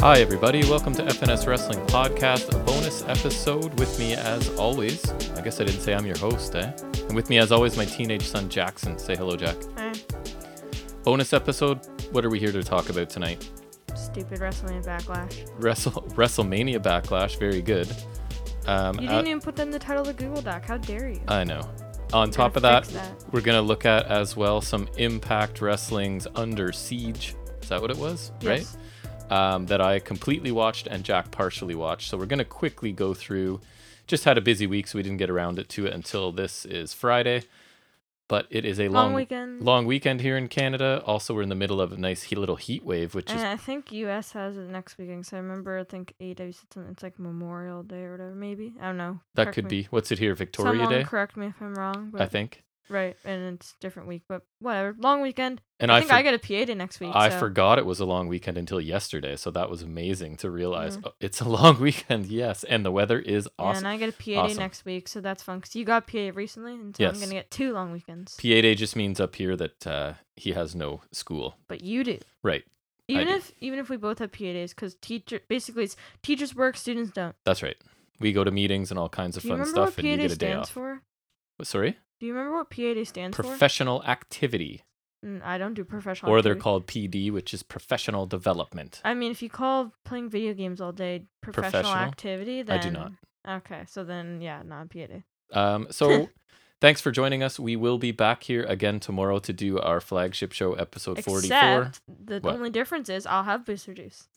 Hi, everybody. Welcome to FNS Wrestling Podcast, a bonus episode. With me, as always, I guess I didn't say I'm your host, eh? And with me, as always, my teenage son, Jackson. Say hello, Jack. Hi. Bonus episode. What are we here to talk about tonight? Stupid WrestleMania Backlash. WrestleMania Backlash. Very good. You didn't even put that in the title of the Google Doc. How dare you? I know. On top of that, we're going to look at as well some Impact Wrestling's Under Siege. Is that what it was? Yes. Right? That I completely watched and Jack partially watched. So we're going to quickly go through. Just had a busy week, so we didn't get around to it until this is Friday. But it is a long weekend here in Canada. Also, we're in the middle of a nice little heat wave, which and I think US has it next weekend. So I think AEW said something. It's like Memorial Day or whatever. Maybe I don't know. That could be. What's it here? Victoria Someone Day. Correct me if I'm wrong. But I think. Right, and it's different week, but whatever. Long weekend. And I think I get a PA day next week. I forgot it was a long weekend until yesterday, so that was amazing to realize it's a long weekend. Yes, and the weather is awesome. Yeah, and I get a PA day next week, so that's fun. Because you got PA recently, and so I'm gonna get 2 long weekends. PA day just means up here that he has no school. But you do. Right. Even if we both have PA days, because basically it's teachers work, students don't. That's right. We go to meetings and all kinds of fun stuff, and you get a day off. For? Sorry? Do you remember what PA day stands for? Professional activity. I don't do professional Or activity. they're called PD, which is professional development. I mean, if you call playing video games all day professional activity, then... I do not. Okay, so then, yeah, not PA day. So, thanks for joining us. We will be back here again tomorrow to do our flagship show, episode 44. Except the only difference is I'll have Booster Juice.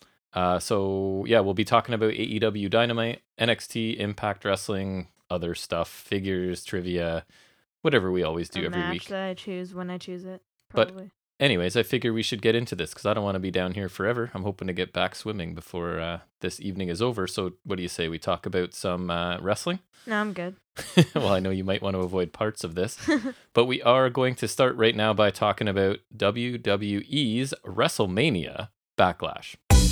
So, yeah, we'll be talking about AEW Dynamite, NXT, Impact Wrestling, other stuff, figures, trivia... Whatever we always do every week. That I choose when I choose it. Probably. But anyways, I figure we should get into this because I don't want to be down here forever. I'm hoping to get back swimming before this evening is over. So what do you say? We talk about some wrestling? No, I'm good. Well, I know you might want to avoid parts of this. But we are going to start right now by talking about WWE's WrestleMania Backlash.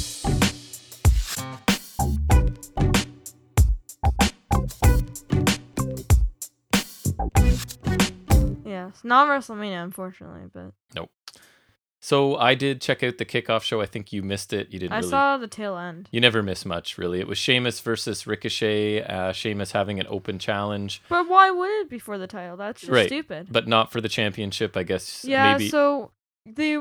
Yes, not WrestleMania, unfortunately, but nope. So I did check out the kickoff show. I think you missed it. You didn't. I saw the tail end. You never miss much, really. It was Sheamus versus Ricochet. Sheamus having an open challenge. But why would it be for the title? That's just stupid. But not for the championship, I guess. Yeah. Maybe. So they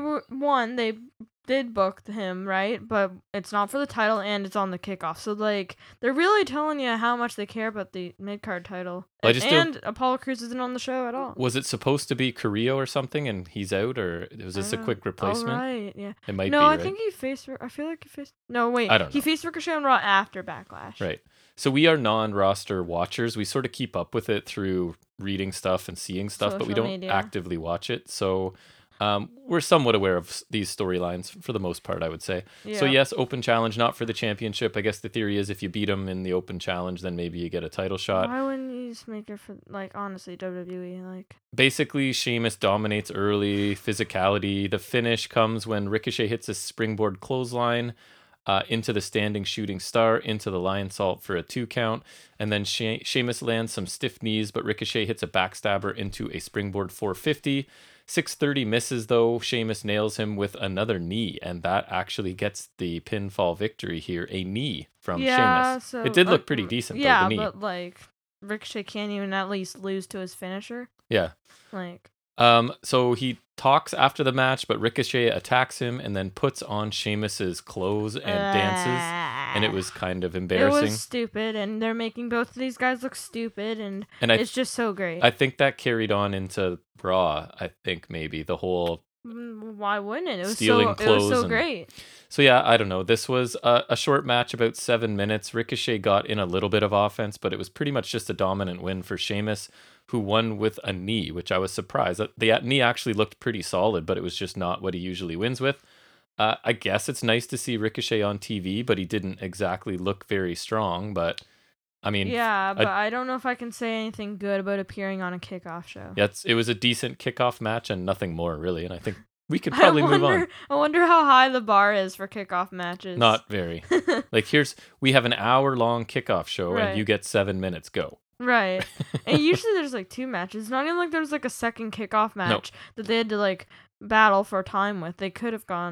did book him, right? But it's not for the title, and it's on the kickoff. So, like, they're really telling you how much they care about the mid-card title. And Apollo Crews isn't on the show at all. Was it supposed to be Carrillo or something, and he's out, or was this a quick replacement? Oh, right, yeah. It might be, No, I right? think he faced... I feel like he faced... No, wait. I don't know. He faced Ricochet on Raw after Backlash. Right. So we are non-roster watchers. We sort of keep up with it through reading stuff and seeing stuff, but we don't actively watch it. So... we're somewhat aware of these storylines for the most part, I would say. Yeah. So yes, open challenge, not for the championship. I guess the theory is if you beat him in the open challenge, then maybe you get a title shot. Why wouldn't you just make it for, like, honestly, WWE? Like, basically, Sheamus dominates early, physicality. The finish comes when Ricochet hits a springboard clothesline into the standing shooting star, into the lion salt for a 2 count. And then Sheamus lands some stiff knees, but Ricochet hits a backstabber into a springboard 450. 630 misses, though. Sheamus nails him with another knee, and that actually gets the pinfall victory here. A knee from Sheamus. So, it did look pretty decent, though, the knee. Yeah, but, like, Ricochet can't even at least lose to his finisher. Yeah. Like... So he talks after the match, but Ricochet attacks him and then puts on Sheamus's clothes and dances, and it was kind of embarrassing. It was stupid, and they're making both of these guys look stupid, and it's just so great. I think that carried on into Raw. I think maybe the whole... Why wouldn't it? It was so great. So yeah, I don't know. This was a short match, about 7 minutes. Ricochet got in a little bit of offense, but it was pretty much just a dominant win for Sheamus, who won with a knee, which I was surprised. The knee actually looked pretty solid, but it was just not what he usually wins with. I guess it's nice to see Ricochet on TV, but he didn't exactly look very strong. But I mean, yeah, but I don't know if I can say anything good about appearing on a kickoff show. Yeah, it was a decent kickoff match and nothing more, really. And I think we could probably move on. I wonder how high the bar is for kickoff matches. Not very. Like, we have an hour-long kickoff show, and you get 7 minutes. Go. Right. And usually there's like 2 matches. It's not even like there's like a second kickoff match that they had to like battle for time with. They could have gone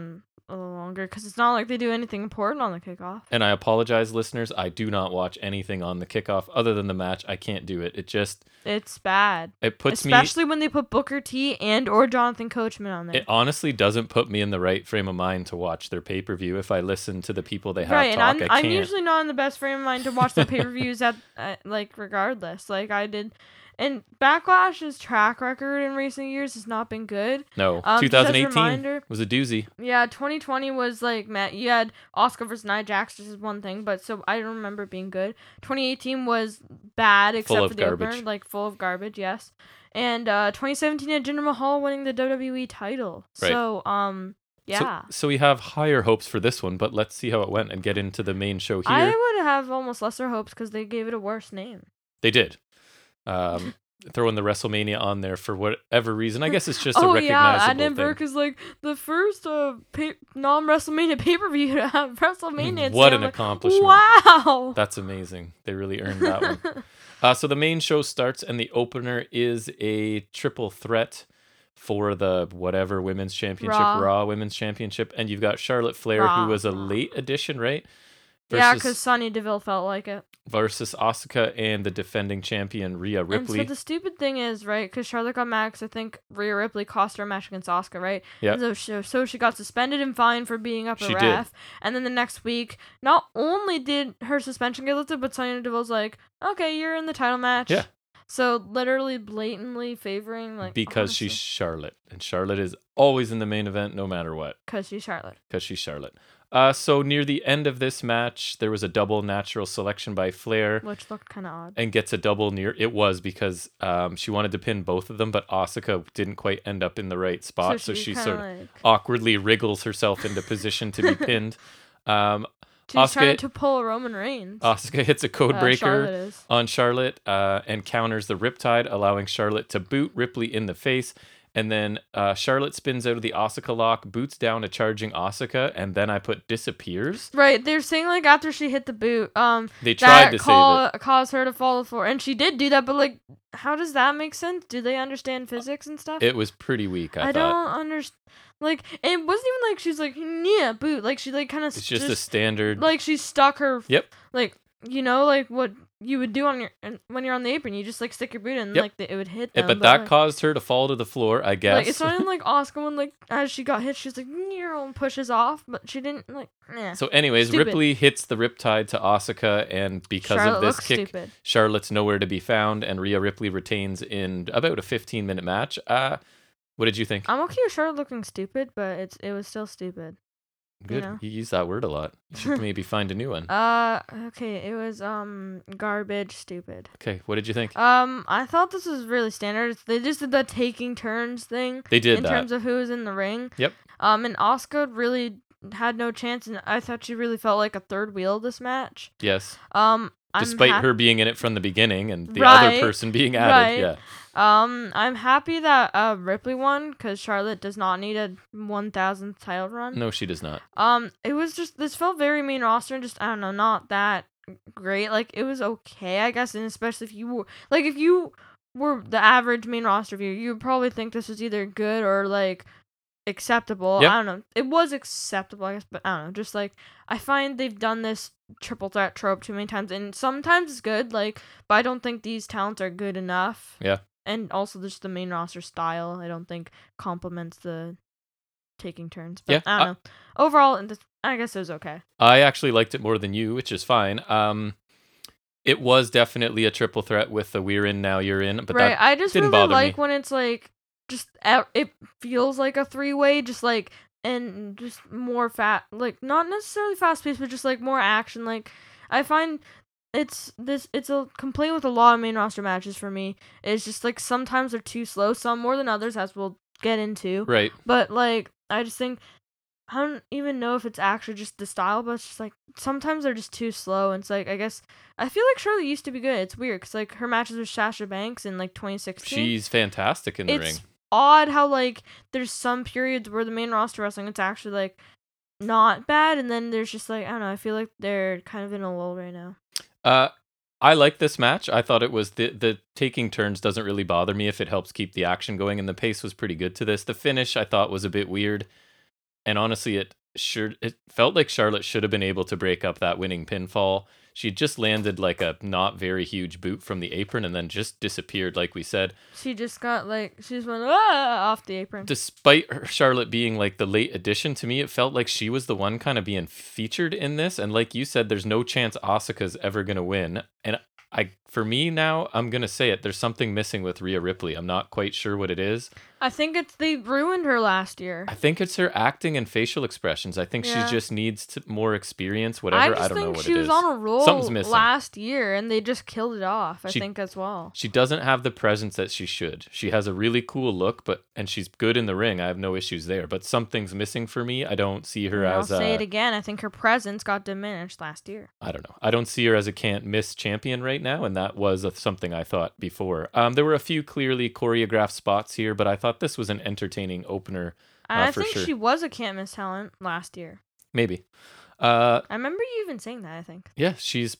a little longer because it's not like they do anything important on the kickoff. And I apologize, listeners. I do not watch anything on the kickoff other than the match. I can't do it. It's bad. It puts especially when they put Booker T and or Jonathan Coachman on there. It honestly doesn't put me in the right frame of mind to watch their pay-per-view if I listen to the people they have right, talk. And I'm usually not in the best frame of mind to watch their pay-per-views like regardless. Like I did. And Backlash's track record in recent years has not been good. No, 2018 was a doozy. Yeah, 2020 was like, you had Asuka versus Nia Jax, just is one thing, but so I don't remember it being good. 2018 was bad, except for the opener, like full of garbage, yes. And 2017 had Jinder Mahal winning the WWE title. Right. So, yeah. So we have higher hopes for this one, but let's see how it went and get into the main show here. I would have almost lesser hopes because they gave it a worse name. They did. Throwing the WrestleMania on there for whatever reason. I guess it's just a recognizable thing. Adam Burke is like the first non-WrestleMania pay-per-view to have WrestleMania. What an accomplishment. Wow. That's amazing. They really earned that one. So the main show starts and the opener is a triple threat for the whatever women's championship, Raw women's championship. And you've got Charlotte Flair, who was a late addition, right? Yeah, because Sonya Deville felt like it. Versus Asuka and the defending champion Rhea Ripley. And so the stupid thing is, right, because Charlotte got mad because I think Rhea Ripley cost her a match against Asuka, right? Yeah. So she got suspended and fined for being up a ref. And then the next week, not only did her suspension get lifted, but Sonya Deville's like, okay, you're in the title match. Yeah. So literally blatantly favoring like because she's Charlotte. And Charlotte is always in the main event no matter what. Because she's Charlotte. So near the end of this match, there was a double natural selection by Flair. Which looked kind of odd. And gets a double near. It was because she wanted to pin both of them, but Asuka didn't quite end up in the right spot. So she sort of awkwardly wriggles herself into position to be pinned. She's trying to pull a Roman Reigns. Asuka hits a code breaker on Charlotte and counters the Riptide, allowing Charlotte to boot Ripley in the face. And then Charlotte spins out of the Asuka lock, boots down a charging Asuka, and then I put disappears. Right, they're saying like after she hit the boot, they tried to save it, caused her to fall to the floor, and she did do that. But like, how does that make sense? Do they understand physics and stuff? It was pretty weak. I thought. Don't understand. Like, it wasn't even like she's like yeah boot. Like she like kind of. It's just a standard. Like she stuck her. Yep. Like like what you would do when you're on the apron, you just like stick your boot in, and like it would hit them. But that caused her to fall to the floor, I guess. Like it's not even like Asuka when like as she got hit, she's like and pushes off, but she didn't like. So, anyways, stupid. Ripley hits the Riptide to Asuka, and because Charlotte of this kick, stupid. Charlotte's nowhere to be found, and Rhea Ripley retains in about a 15-minute match. What did you think? I'm okay with Charlotte looking stupid, but it was still stupid. Good. You use that word a lot. You should maybe find a new one. Okay. It was garbage stupid. Okay, what did you think? I thought this was really standard. They just did the taking turns thing. They did in terms of who was in the ring. Yep. And Asuka really had no chance, and I thought she really felt like a third wheel this match. Yes. Despite her being in it from the beginning and the other person being added. Right. Yeah. I'm happy that Ripley won because Charlotte does not need a 1,000th title run. No, she does not. It was just this felt very main roster and just I don't know, not that great. Like it was okay, I guess, and especially if you were the average main roster viewer, you would probably think this was either good or like acceptable. Yep. I don't know. It was acceptable, I guess, but I don't know. Just like I find they've done this triple threat trope too many times, and sometimes it's good. Like, but I don't think these talents are good enough. Yeah. And also, just the main roster style, I don't think complements the taking turns. But I don't know. Overall, I guess it was okay. I actually liked it more than you, which is fine. It was definitely a triple threat with the we're in, now you're in. But right, I just really like when it's like, just, it feels like a three-way, just like, and just more like, not necessarily fast-paced, but just like more action. Like, I find it's a complaint with a lot of main roster matches for me. It's just like sometimes they're too slow, some more than others, as we'll get into. Right. But like I just think I don't even know if it's actually just the style, but it's just like sometimes they're just too slow. And it's like I guess I feel like Charlotte used to be good. It's weird because like her matches with Sasha Banks in like 2016. She's fantastic in the ring. It's odd how like there's some periods where the main roster wrestling it's actually like not bad, and then there's just like I don't know. I feel like they're kind of in a lull right now. I like this match. I thought it was the taking turns doesn't really bother me if it helps keep the action going, and the pace was pretty good to this. The finish I thought was a bit weird, and honestly, it felt like Charlotte should have been able to break up that winning pinfall. She just landed like a not very huge boot from the apron and then just disappeared, like we said. She just got she just went off the apron. Despite Charlotte being like the late addition, to me, it felt like she was the one kind of being featured in this. And like you said, there's no chance Asuka's ever going to win. And for me now, I'm going to say it. There's something missing with Rhea Ripley. I'm not quite sure what it is. I think they ruined her last year. I think it's her acting and facial expressions. I think she just needs more experience, whatever. I don't know what it is. She was on a roll Something's missing. Last year, and they just killed it off, I think, as well. She doesn't have the presence that she should. She has a really cool look, and she's good in the ring. I have no issues there. But something's missing for me. I don't see her as I'll say it again. I think her presence got diminished last year. I don't know. I don't see her as a can't-miss champion right now, and that was something I thought before. There were a few clearly choreographed spots here, but I thought this was an entertaining opener. I think she was a can't-miss talent last year. Maybe. I remember you even saying that, I think. Yeah, she's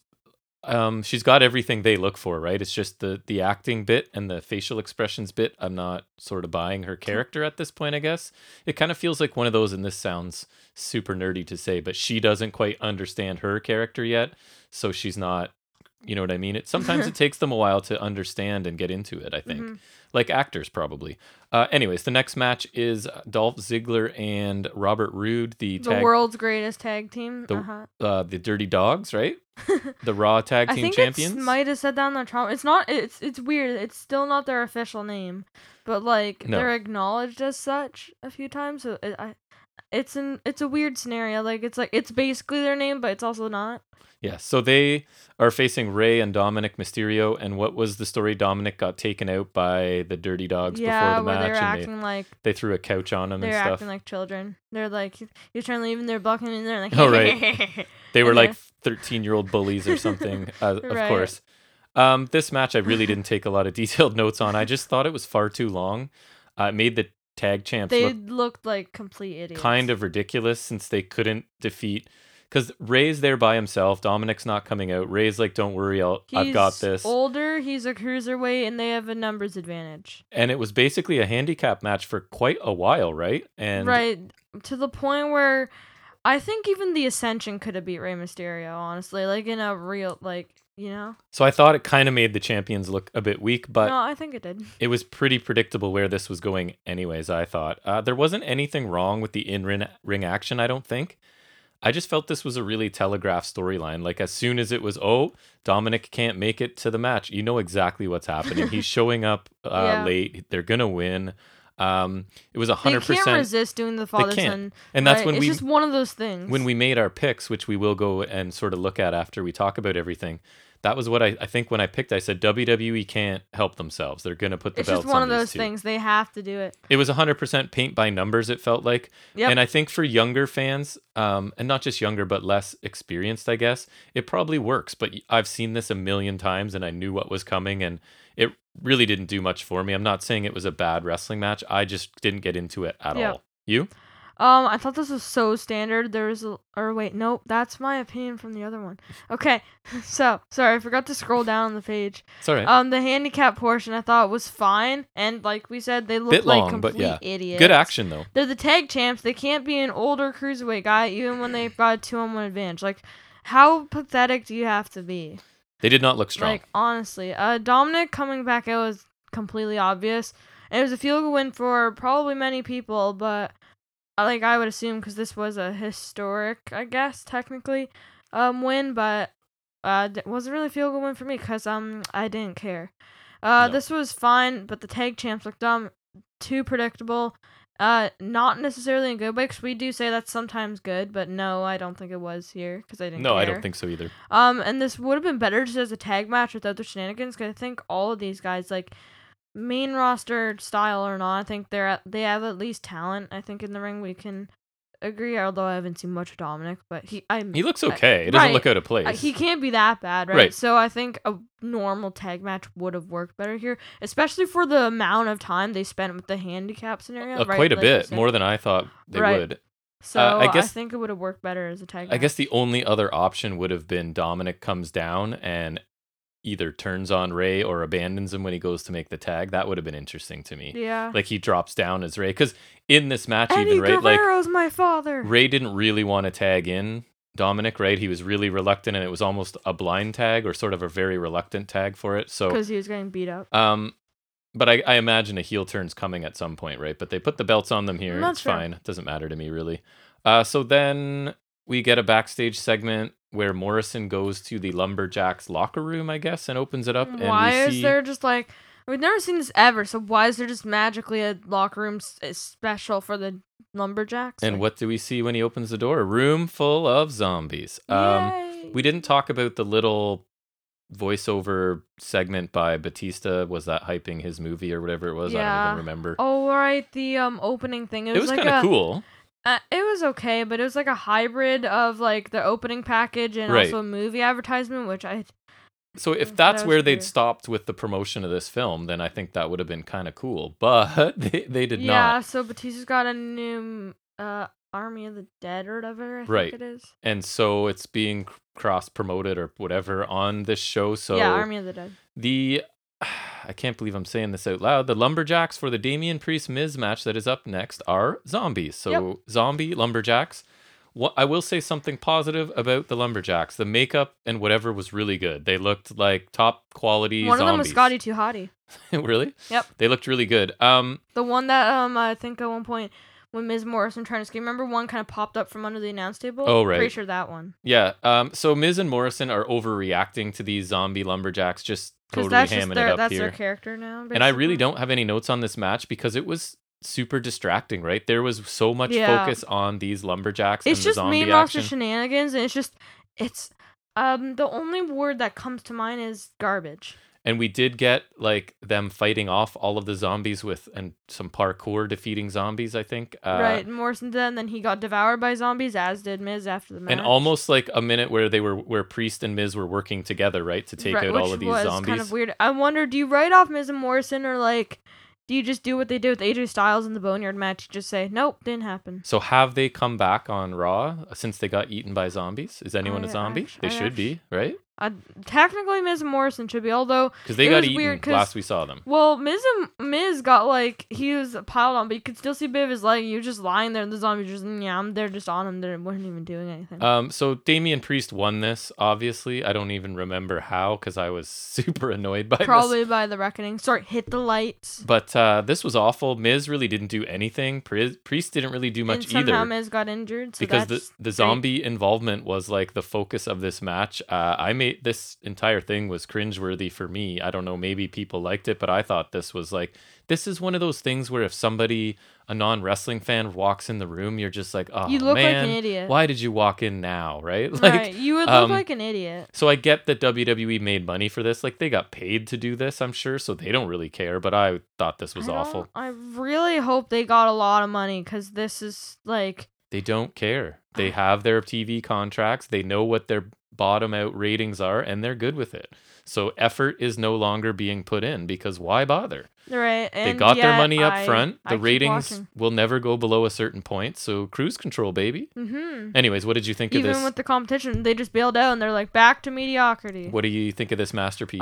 got everything they look for, right? It's just the acting bit and the facial expressions bit. I'm not sort of buying her character at this point, I guess. It kind of feels like one of those, and this sounds super nerdy to say, but she doesn't quite understand her character yet, so she's not, you know what I mean? Sometimes it takes them a while to understand and get into it, I think. Mm-hmm. Like actors, probably. Anyways, the next match is Dolph Ziggler and Robert Roode, the world's greatest tag team. The Dirty Dogs, right? The Raw tag team champions. I think might have said that on the trauma. It's not. It's weird. It's still not their official name, but they're acknowledged as such a few times. So it's a weird scenario. It's basically their name, but it's also not. Yeah, so they are facing Rey and Dominic Mysterio, and what was the story? Dominic got taken out by the Dirty Dogs before the match, they were acting like they threw a couch on him and stuff. They're acting like children. They're like, you're trying to leave, and they're blocking, and they're like, oh right, they were like 13-year-old bullies or something. Of course. This match I really didn't take a lot of detailed notes on. I just thought it was far too long. It made the tag champs looked like complete idiots. Kind of ridiculous since they couldn't defeat. Because Ray's there by himself. Dominic's not coming out. Ray's like, don't worry, I've got this. He's older, he's a cruiserweight, and they have a numbers advantage. And it was basically a handicap match for quite a while, right? Right, to the point where I think even the Ascension could have beat Rey Mysterio, honestly. Like, in a real, you know? So I thought it kind of made the champions look a bit weak, but... No, I think it did. It was pretty predictable where this was going anyways, I thought. There wasn't anything wrong with the in-ring action, I don't think. I just felt this was a really telegraphed storyline. Like, as soon as it was, Dominic can't make it to the match, you know exactly what's happening. He's showing up late. They're going to win. It was 100%. They can't resist doing the father-son. And that's when it's just one of those things. When we made our picks, which we will go and sort of look at after we talk about everything, that was what I think when I picked, I said WWE can't help themselves. They're going to put the belts on. It's just one of those things. They have to do it. It was 100% paint by numbers, it felt like. Yep. And I think for younger fans, and not just younger, but less experienced, I guess, it probably works. But I've seen this a million times, and I knew what was coming, and it really didn't do much for me. I'm not saying it was a bad wrestling match. I just didn't get into it at all. You? I thought this was so standard. Nope, that's my opinion from the other one. Okay, so sorry, I forgot to scroll down on the page. It's all right. The handicap portion I thought was fine, and like we said, they looked like complete idiots. Good action though. They're the tag champs. They can't be an older cruiserweight guy even when they've got a 2-on-1 advantage. Like, how pathetic do you have to be? They did not look strong. Like, honestly, Dominic coming back out was completely obvious, and it was a field goal win for probably many people, but. I would assume because this was a historic, I guess, technically, win, but it wasn't really a field goal win for me because I didn't care. No. This was fine, but the tag champs looked dumb, too predictable, not necessarily in good way, because we do say that's sometimes good, but no, I don't think it was here because I didn't care. No, I don't think so either. And this would have been better just as a tag match without the shenanigans, because I think all of these guys, main roster style or not, I think they have at least talent. I think in the ring we can agree. Although I haven't seen much of Dominic, but he looks okay. It doesn't look out of place. He can't be that bad, right? So I think a normal tag match would have worked better here, especially for the amount of time they spent with the handicap scenario. Quite a bit more than I thought they would. So I think it would have worked better as a tag match. I guess the only other option would have been Dominic comes down and either turns on Ray or abandons him when he goes to make the tag. That would have been interesting to me. Yeah. Like he drops down as Ray. Because in this match, Eddie even, right? Guerrero's like, my father. Ray didn't really want to tag in Dominic, right? He was really reluctant, and it was almost a blind tag or sort of a very reluctant tag for it. So because he was getting beat up. But I imagine a heel turn's coming at some point, right? But they put the belts on them here. That's it's fine. It doesn't matter to me, really. So then we get a backstage segment where Morrison goes to the Lumberjacks locker room, I guess, and opens it up. Why and is there just like... We've never seen this ever, so why is there just magically a locker room special for the Lumberjacks? And what do we see when he opens the door? A room full of zombies. Yay. We didn't talk about the little voiceover segment by Batista. Was that hyping his movie or whatever it was? Yeah. I don't even remember. Oh, right, the opening thing. It was like kind of cool. It was okay, but it was like a hybrid of like the opening package and Right. also a movie advertisement, which I... So if that's that where was they'd weird. stopped with the promotion of this film, then I think that would have been kind of cool. But they did Yeah, not. so Batista's got a new Army of the Dead or whatever, I Right. think it is. And so it's being cross-promoted or whatever on this show. So Yeah, Army of the Dead. I can't believe I'm saying this out loud. The Lumberjacks for the Damian Priest Miz match that is up next are zombies. So zombie Lumberjacks. I will say something positive about the Lumberjacks. The makeup and whatever was really good. They looked like top quality One zombies. of them was Scotty Too Hottie. Really? Yep. They looked really good. The one that I think at one point when Miz Morrison trying to escape, remember one kind of popped up from under the announce table? Oh, right. Pretty sure that one. Yeah. So Miz and Morrison are overreacting to these zombie Lumberjacks, just totally That's hamming just it their, up that's here. their character now. And I really basically. don't have any notes on this match because it was super distracting, right? There was so much Yeah. focus on these Lumberjacks It's and the just zombie meme roster action. shenanigans, and it's the only word that comes to mind is garbage. And we did get like them fighting off all of the zombies and some parkour defeating zombies, I think. Right, Morrison did, and then he got devoured by zombies, as did Miz after the match. And almost like a minute where Priest and Miz were working together, right, to take out all of these which was zombies. kind of weird. I wonder, do you write off Miz and Morrison, or like, do you just do what they did with AJ Styles in the Boneyard match? Just say, nope, didn't happen. So have they come back on Raw since they got eaten by zombies? Is anyone a zombie? They should be, right? Technically, Miz and Morrison should be, although Because they it got was eaten weird last we saw them. Well, Miz got like, he was piled on, but you could still see a bit of his leg. He was just lying there, and the zombies just they're just on him. They weren't even doing anything. So Damian Priest won this. Obviously, I don't even remember how because I was super annoyed by Probably this. by the reckoning. Sorry, hit the lights. But this was awful. Miz really didn't do anything. Priest didn't really do much and somehow either. Miz got injured. So Because that's the zombie involvement was like the focus of this match. I made this entire thing was cringeworthy for me. I don't know, maybe people liked it, but I thought this was like, this is one of those things where if somebody, a non-wrestling fan, walks in the room, you're just like, oh, you look man, like an idiot. why did you walk in now, right? Right, you would look like an idiot. So I get that WWE made money for this. Like, they got paid to do this, I'm sure, so they don't really care, but I thought this was awful. I really hope they got a lot of money, because this is like... They don't care. They have their TV contracts. They know what their bottom out ratings are, and they're good with it. So effort is no longer being put in, because why bother? Right. And they got their money up I front. The keep ratings watching. will never go below a certain point. So cruise control, baby. Mm-hmm. Anyways, what did you think of Even this? with the competition, they just bailed out, and they're like, back to mediocrity. What do you think of this masterpiece?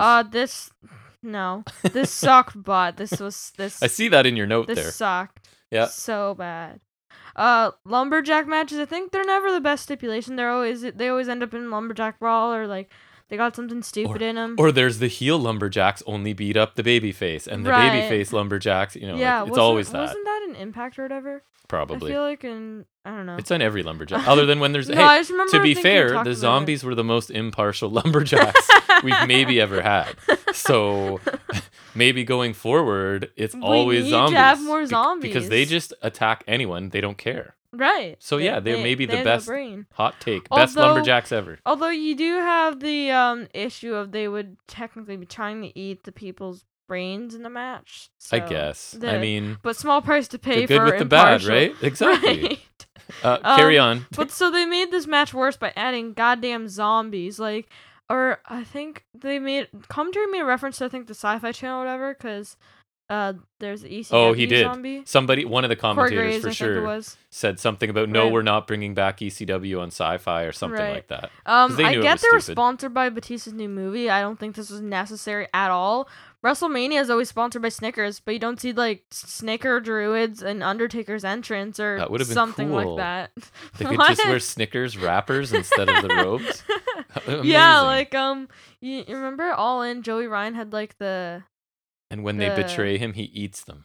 This sucked, but this I see that in your note this there. sucked. Yeah. So bad. Lumberjack matches, I think they're never the best stipulation. They always end up in Lumberjack Brawl, or like they got something stupid in them. Or there's the heel Lumberjacks only beat up the babyface, and the Right. babyface Lumberjacks, Yeah, like, it's always that. Wasn't that an Impact or whatever? Probably. I feel like I don't know. It's on every Lumberjack, other than when there's. No, Hey, I just remember to be thinking you fair, talked the about zombies were the most impartial Lumberjacks we've maybe ever had. So maybe going forward, it's always need zombies. to have more Because they zombies. just attack anyone. They don't care. Right. So yeah, they're maybe the have best brain. hot take. Best Although- Lumberjacks ever. Although you do have the issue of they would technically be trying to eat the people's brains in the match. I so guess. I mean, but small price to pay the good for with the bad, impartial. right? Exactly. Right. Carry on. But so they made this match worse by adding goddamn zombies, like, or I think they made commentary made a reference to, I think, the Sci-Fi Channel or whatever, because there's the ECW Oh, he did. zombie. One of the Corey commentators Graves, for I think it sure was. said something about, no, Right. we're not bringing back ECW on Sci-Fi or something Right. like that. 'Cause they I knew it get was they were stupid. sponsored by Batista's new movie. I don't think this was necessary at all. WrestleMania is always sponsored by Snickers, but you don't see like Snicker Druids and Undertaker's entrance or That would've been something cool. like that. They could just wear Snickers wrappers instead of the robes. Yeah, Amazing. like you remember All In? Joey Ryan had like the And when they betray him, he eats them.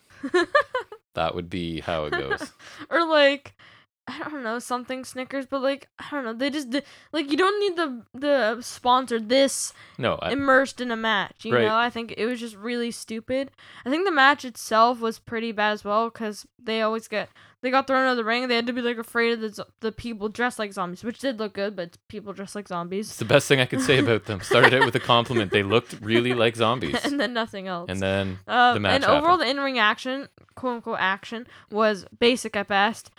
That would be how it goes. or like I don't know, something Snickers, but like I don't know, they just like you don't need the sponsor this No, immersed in a match, you Right. know. I think it was just really stupid. I think the match itself was pretty bad as well because they got thrown out of the ring. They had to be like afraid of the people dressed like zombies, which did look good, but people dressed like it's zombies. the best thing I could say about them. Started out with a compliment. They looked really like zombies. And then nothing else. And then the match and overall, happened. the in-ring action, quote unquote action, was basic at best.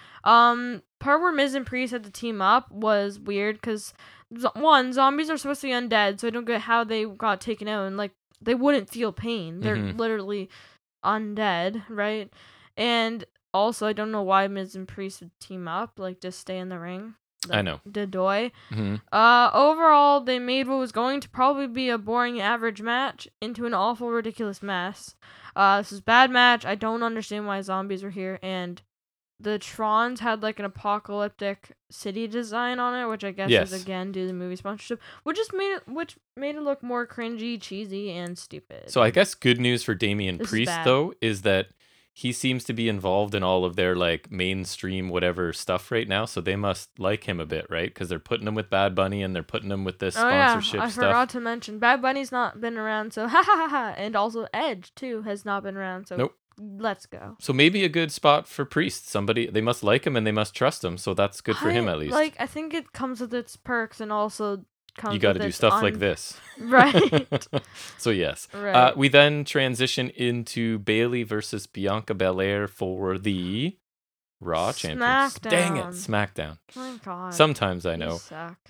Part where Miz and Priest had to team up was weird because one, zombies are supposed to be undead, so I don't get how they got taken out and like they wouldn't feel pain. They're literally undead, right? And also, I don't know why Miz and Priest would team up, like just stay in the ring. I know. Dedoy. Mm-hmm. Overall, they made what was going to probably be a boring average match into an awful, ridiculous mess. This is a bad match. I don't understand why zombies are here, and the Trons had like an apocalyptic city design on it, which I guess is again due to the movie sponsorship, which made it look more cringy, cheesy, and stupid. So I guess good news for Damian This is Priest bad. though is that he seems to be involved in all of their like mainstream whatever stuff right now, so they must like him a bit, right? Because they're putting him with Bad Bunny and they're putting him with this sponsorship I stuff. forgot to mention Bad Bunny's not been around, so ha ha ha ha, and also Edge too has not been around, so Nope. Let's go. So maybe a good spot for Priest. They must like him and they must trust him, so that's good for him at least. Like, I think it comes with its perks and also comes You got to with do its stuff like this. Right. So yes. Right. We then transition into Bayley versus Bianca Belair for the Raw Championship. Dang it, SmackDown. Oh my god. Sometimes I You know. suck.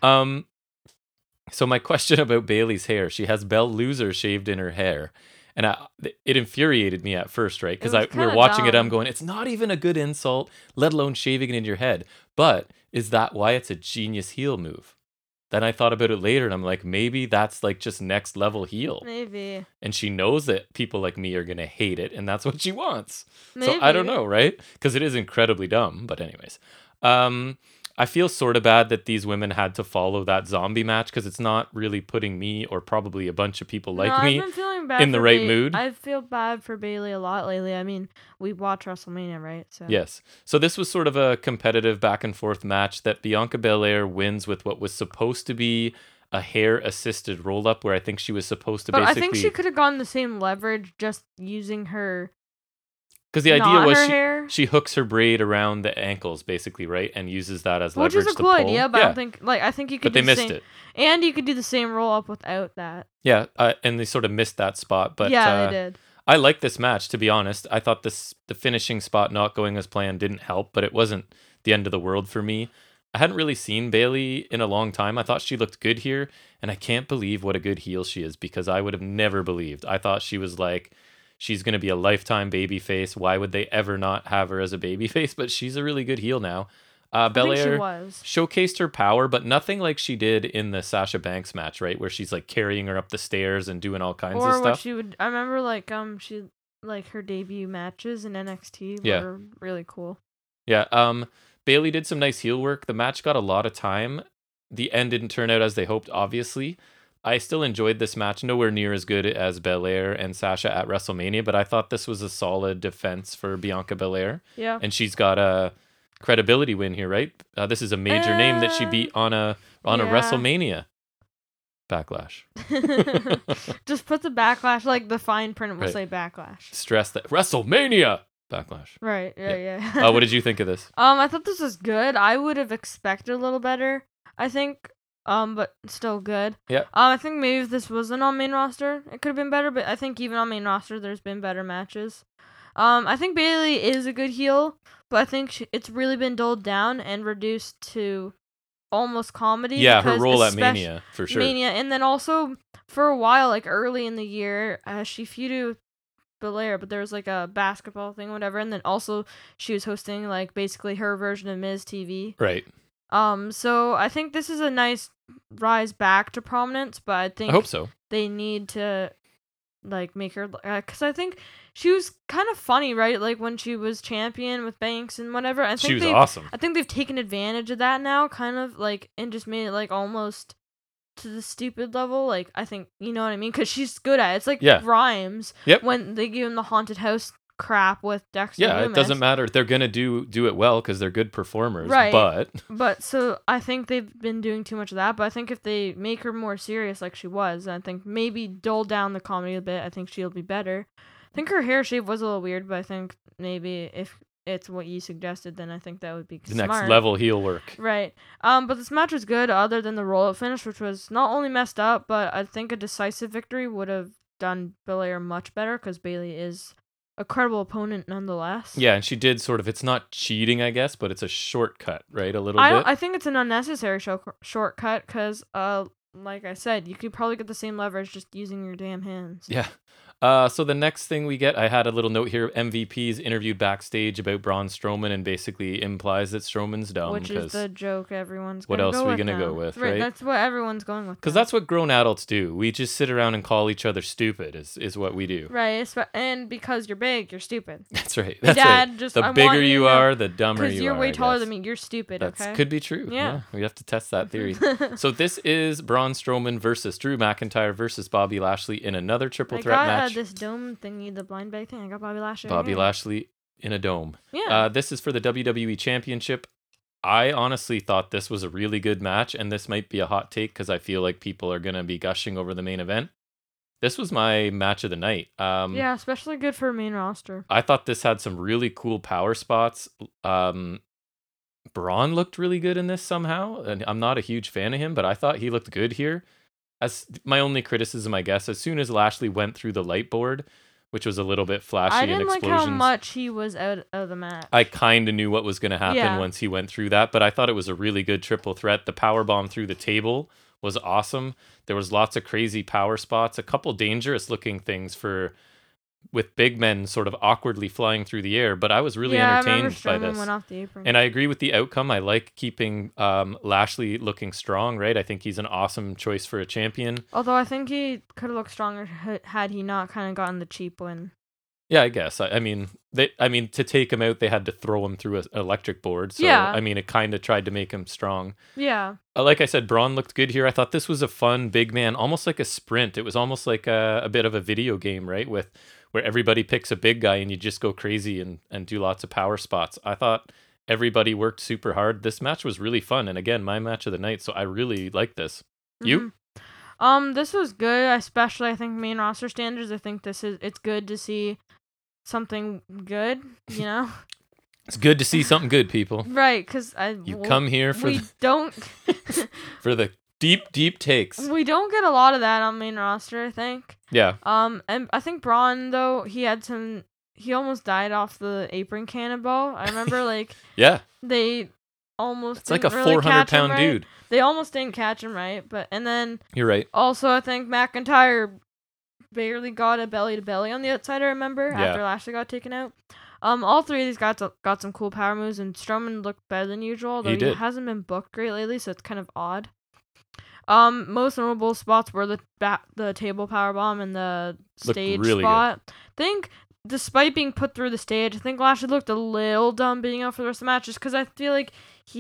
So my question about Bayley's hair, she has Belle Loser shaved in her hair. And it infuriated me at first, right? Because we were watching it, I'm going, it's not even a good insult, let alone shaving it in your head. But is that why it's a genius heel move? Then I thought about it later, and I'm like, maybe that's like just next level heel. Maybe. And she knows that people like me are going to hate it, and that's what she wants. Maybe. So I don't know, right? Because it is incredibly dumb. But anyways. I feel sort of bad that these women had to follow that zombie match because it's not really putting me or probably a bunch of people like me I've been feeling bad in the right mood. I feel bad for Bayley a lot lately. I mean, we watch WrestleMania, right? So Yes. So this was sort of a competitive back and forth match that Bianca Belair wins with what was supposed to be a hair assisted roll up where I think she was supposed to basically... I think she could have gotten the same leverage just using her... Because the idea was she hooks her braid around the ankles, basically, right, and uses that as leverage to pull. Which is a cool idea, but I think you could. But they missed it, and you could do the same roll up without that. Yeah, and they sort of missed that spot, but yeah, they did. I like this match, to be honest. I thought the finishing spot not going as planned didn't help, but it wasn't the end of the world for me. I hadn't really seen Bayley in a long time. I thought she looked good here, and I can't believe what a good heel she is because I would have never believed. I thought she was like. She's going to be a lifetime babyface. Why would they ever not have her as a babyface? But she's a really good heel now. Belair showcased her power, but nothing like she did in the Sasha Banks match, right? Where she's like carrying her up the stairs and doing all kinds of stuff. Or what she would... I remember she her debut matches in NXT were really cool. Yeah. Bayley did some nice heel work. The match got a lot of time. The end didn't turn out as they hoped, obviously. I still enjoyed this match, nowhere near as good as Belair and Sasha at WrestleMania, but I thought this was a solid defense for Bianca Belair. Yeah. And she's got a credibility win here, right? This is a major name that she beat on a WrestleMania. Backlash. Just put the backlash, like the fine print will say backlash. Stress that WrestleMania backlash. Right. Yeah. What did you think of this? I thought this was good. I would have expected a little better, I think. But still good. Yeah. I think maybe if this wasn't on main roster, it could have been better. But I think even on main roster, there's been better matches. I think Bayley is a good heel, but I think it's really been dulled down and reduced to almost comedy. Yeah, her role at Mania for sure. Mania, and then also for a while, like early in the year, she feuded Belair, but there was like a basketball thing, whatever, and then also she was hosting like basically her version of Miz TV. Right. So I think this is a nice rise back to prominence, but I think I hope so. they need to like make her, because I think she was kind of funny, right? Like when she was champion with Banks and whatever. I think she was awesome. I think they've taken advantage of that now, kind of like, and just made it like almost to the stupid level. Like I think, you know what I mean? Because she's good at it. It's like Rhymes. Yep. When they give him the haunted house crap with Dexter Yeah, Lumis. it doesn't matter. They're gonna do it well because they're good performers. Right. But so I think they've been doing too much of that. But I think if they make her more serious like she was, I think maybe dull down the comedy a bit, I think she'll be better. I think her hair shape was a little weird, but I think maybe if it's what you suggested, then I think that would be the smart. Next level heel work. Right. But this match was good other than the roll-up finish, which was not only messed up, but I think a decisive victory would have done Belair much better because Bayley is a credible opponent nonetheless. Yeah, and she did sort of, it's not cheating, I guess, but it's a shortcut, right? A little bit. I think it's an unnecessary shortcut because, like I said, you could probably get the same leverage just using your damn hands. Yeah. So the next thing we get, I had a little note here. MVP's interviewed backstage about Braun Strowman and basically implies that Strowman's dumb. Which is the joke everyone's going to go with. What else are we going to go with, right? That's what everyone's going with. Because that's what grown adults do. We just sit around and call each other stupid is what we do. Right. And because you're big, you're stupid. That's right. That's Dad, right. Just, the bigger you are, the dumber you are. Because you're way taller than me. You're stupid, That okay? could be true. Yeah. We have to test that theory. So this is Braun Strowman versus Drew McIntyre versus Bobby Lashley in another triple threat match. This dome thingy, the blind bag thing. I got Bobby Lashley. Bobby Lashley in a dome. Yeah. This is for the WWE Championship. I honestly thought this was a really good match, and this might be a hot take because I feel like people are going to be gushing over the main event. This was my match of the night. Yeah, especially good for main roster. I thought this had some really cool power spots. Braun looked really good in this somehow, and I'm not a huge fan of him, but I thought he looked good here. As my only criticism, I guess, as soon as Lashley went through the light board, which was a little bit flashy and explosions. I didn't like how much he was out of the match. I kind of knew what was going to happen once he went through that, but I thought it was a really good triple threat. The powerbomb through the table was awesome. There was lots of crazy power spots, a couple dangerous looking things with big men sort of awkwardly flying through the air, but I was really entertained by this. Went off the apron. And I agree with the outcome. I like keeping Lashley looking strong, right? I think he's an awesome choice for a champion. Although I think he could have looked stronger had he not kind of gotten the cheap win. Yeah, I guess. I mean, to take him out, they had to throw him through an electric board. So, I mean, it kind of tried to make him strong. Yeah. Like I said, Braun looked good here. I thought this was a fun big man, almost like a sprint. It was almost like a bit of a video game, right? Where everybody picks a big guy and you just go crazy and do lots of power spots. I thought everybody worked super hard. This match was really fun. And again, my match of the night. So I really liked this. You? This was good, especially I think main roster standards. I think it's good to see something good, you know? It's good to see something good, people. Right, because come here for for the deep takes. We don't get a lot of that on main roster, I think. Yeah. And I think Braun, though, he almost died off the apron cannonball. I remember, like, yeah, they almost it's like a 400-pound dude. They almost didn't catch him right, and then you're right. Also, I think McIntyre barely got a belly to belly on the outside. I remember after Lashley got taken out. All three of these got some cool power moves, and Strowman looked better than usual. Though he hasn't been booked great lately, so it's kind of odd. Most notable spots were the table powerbomb and the stage really spot. Good. I think, despite being put through the stage, I think Lashley looked a little dumb being out for the rest of the match, just because I feel like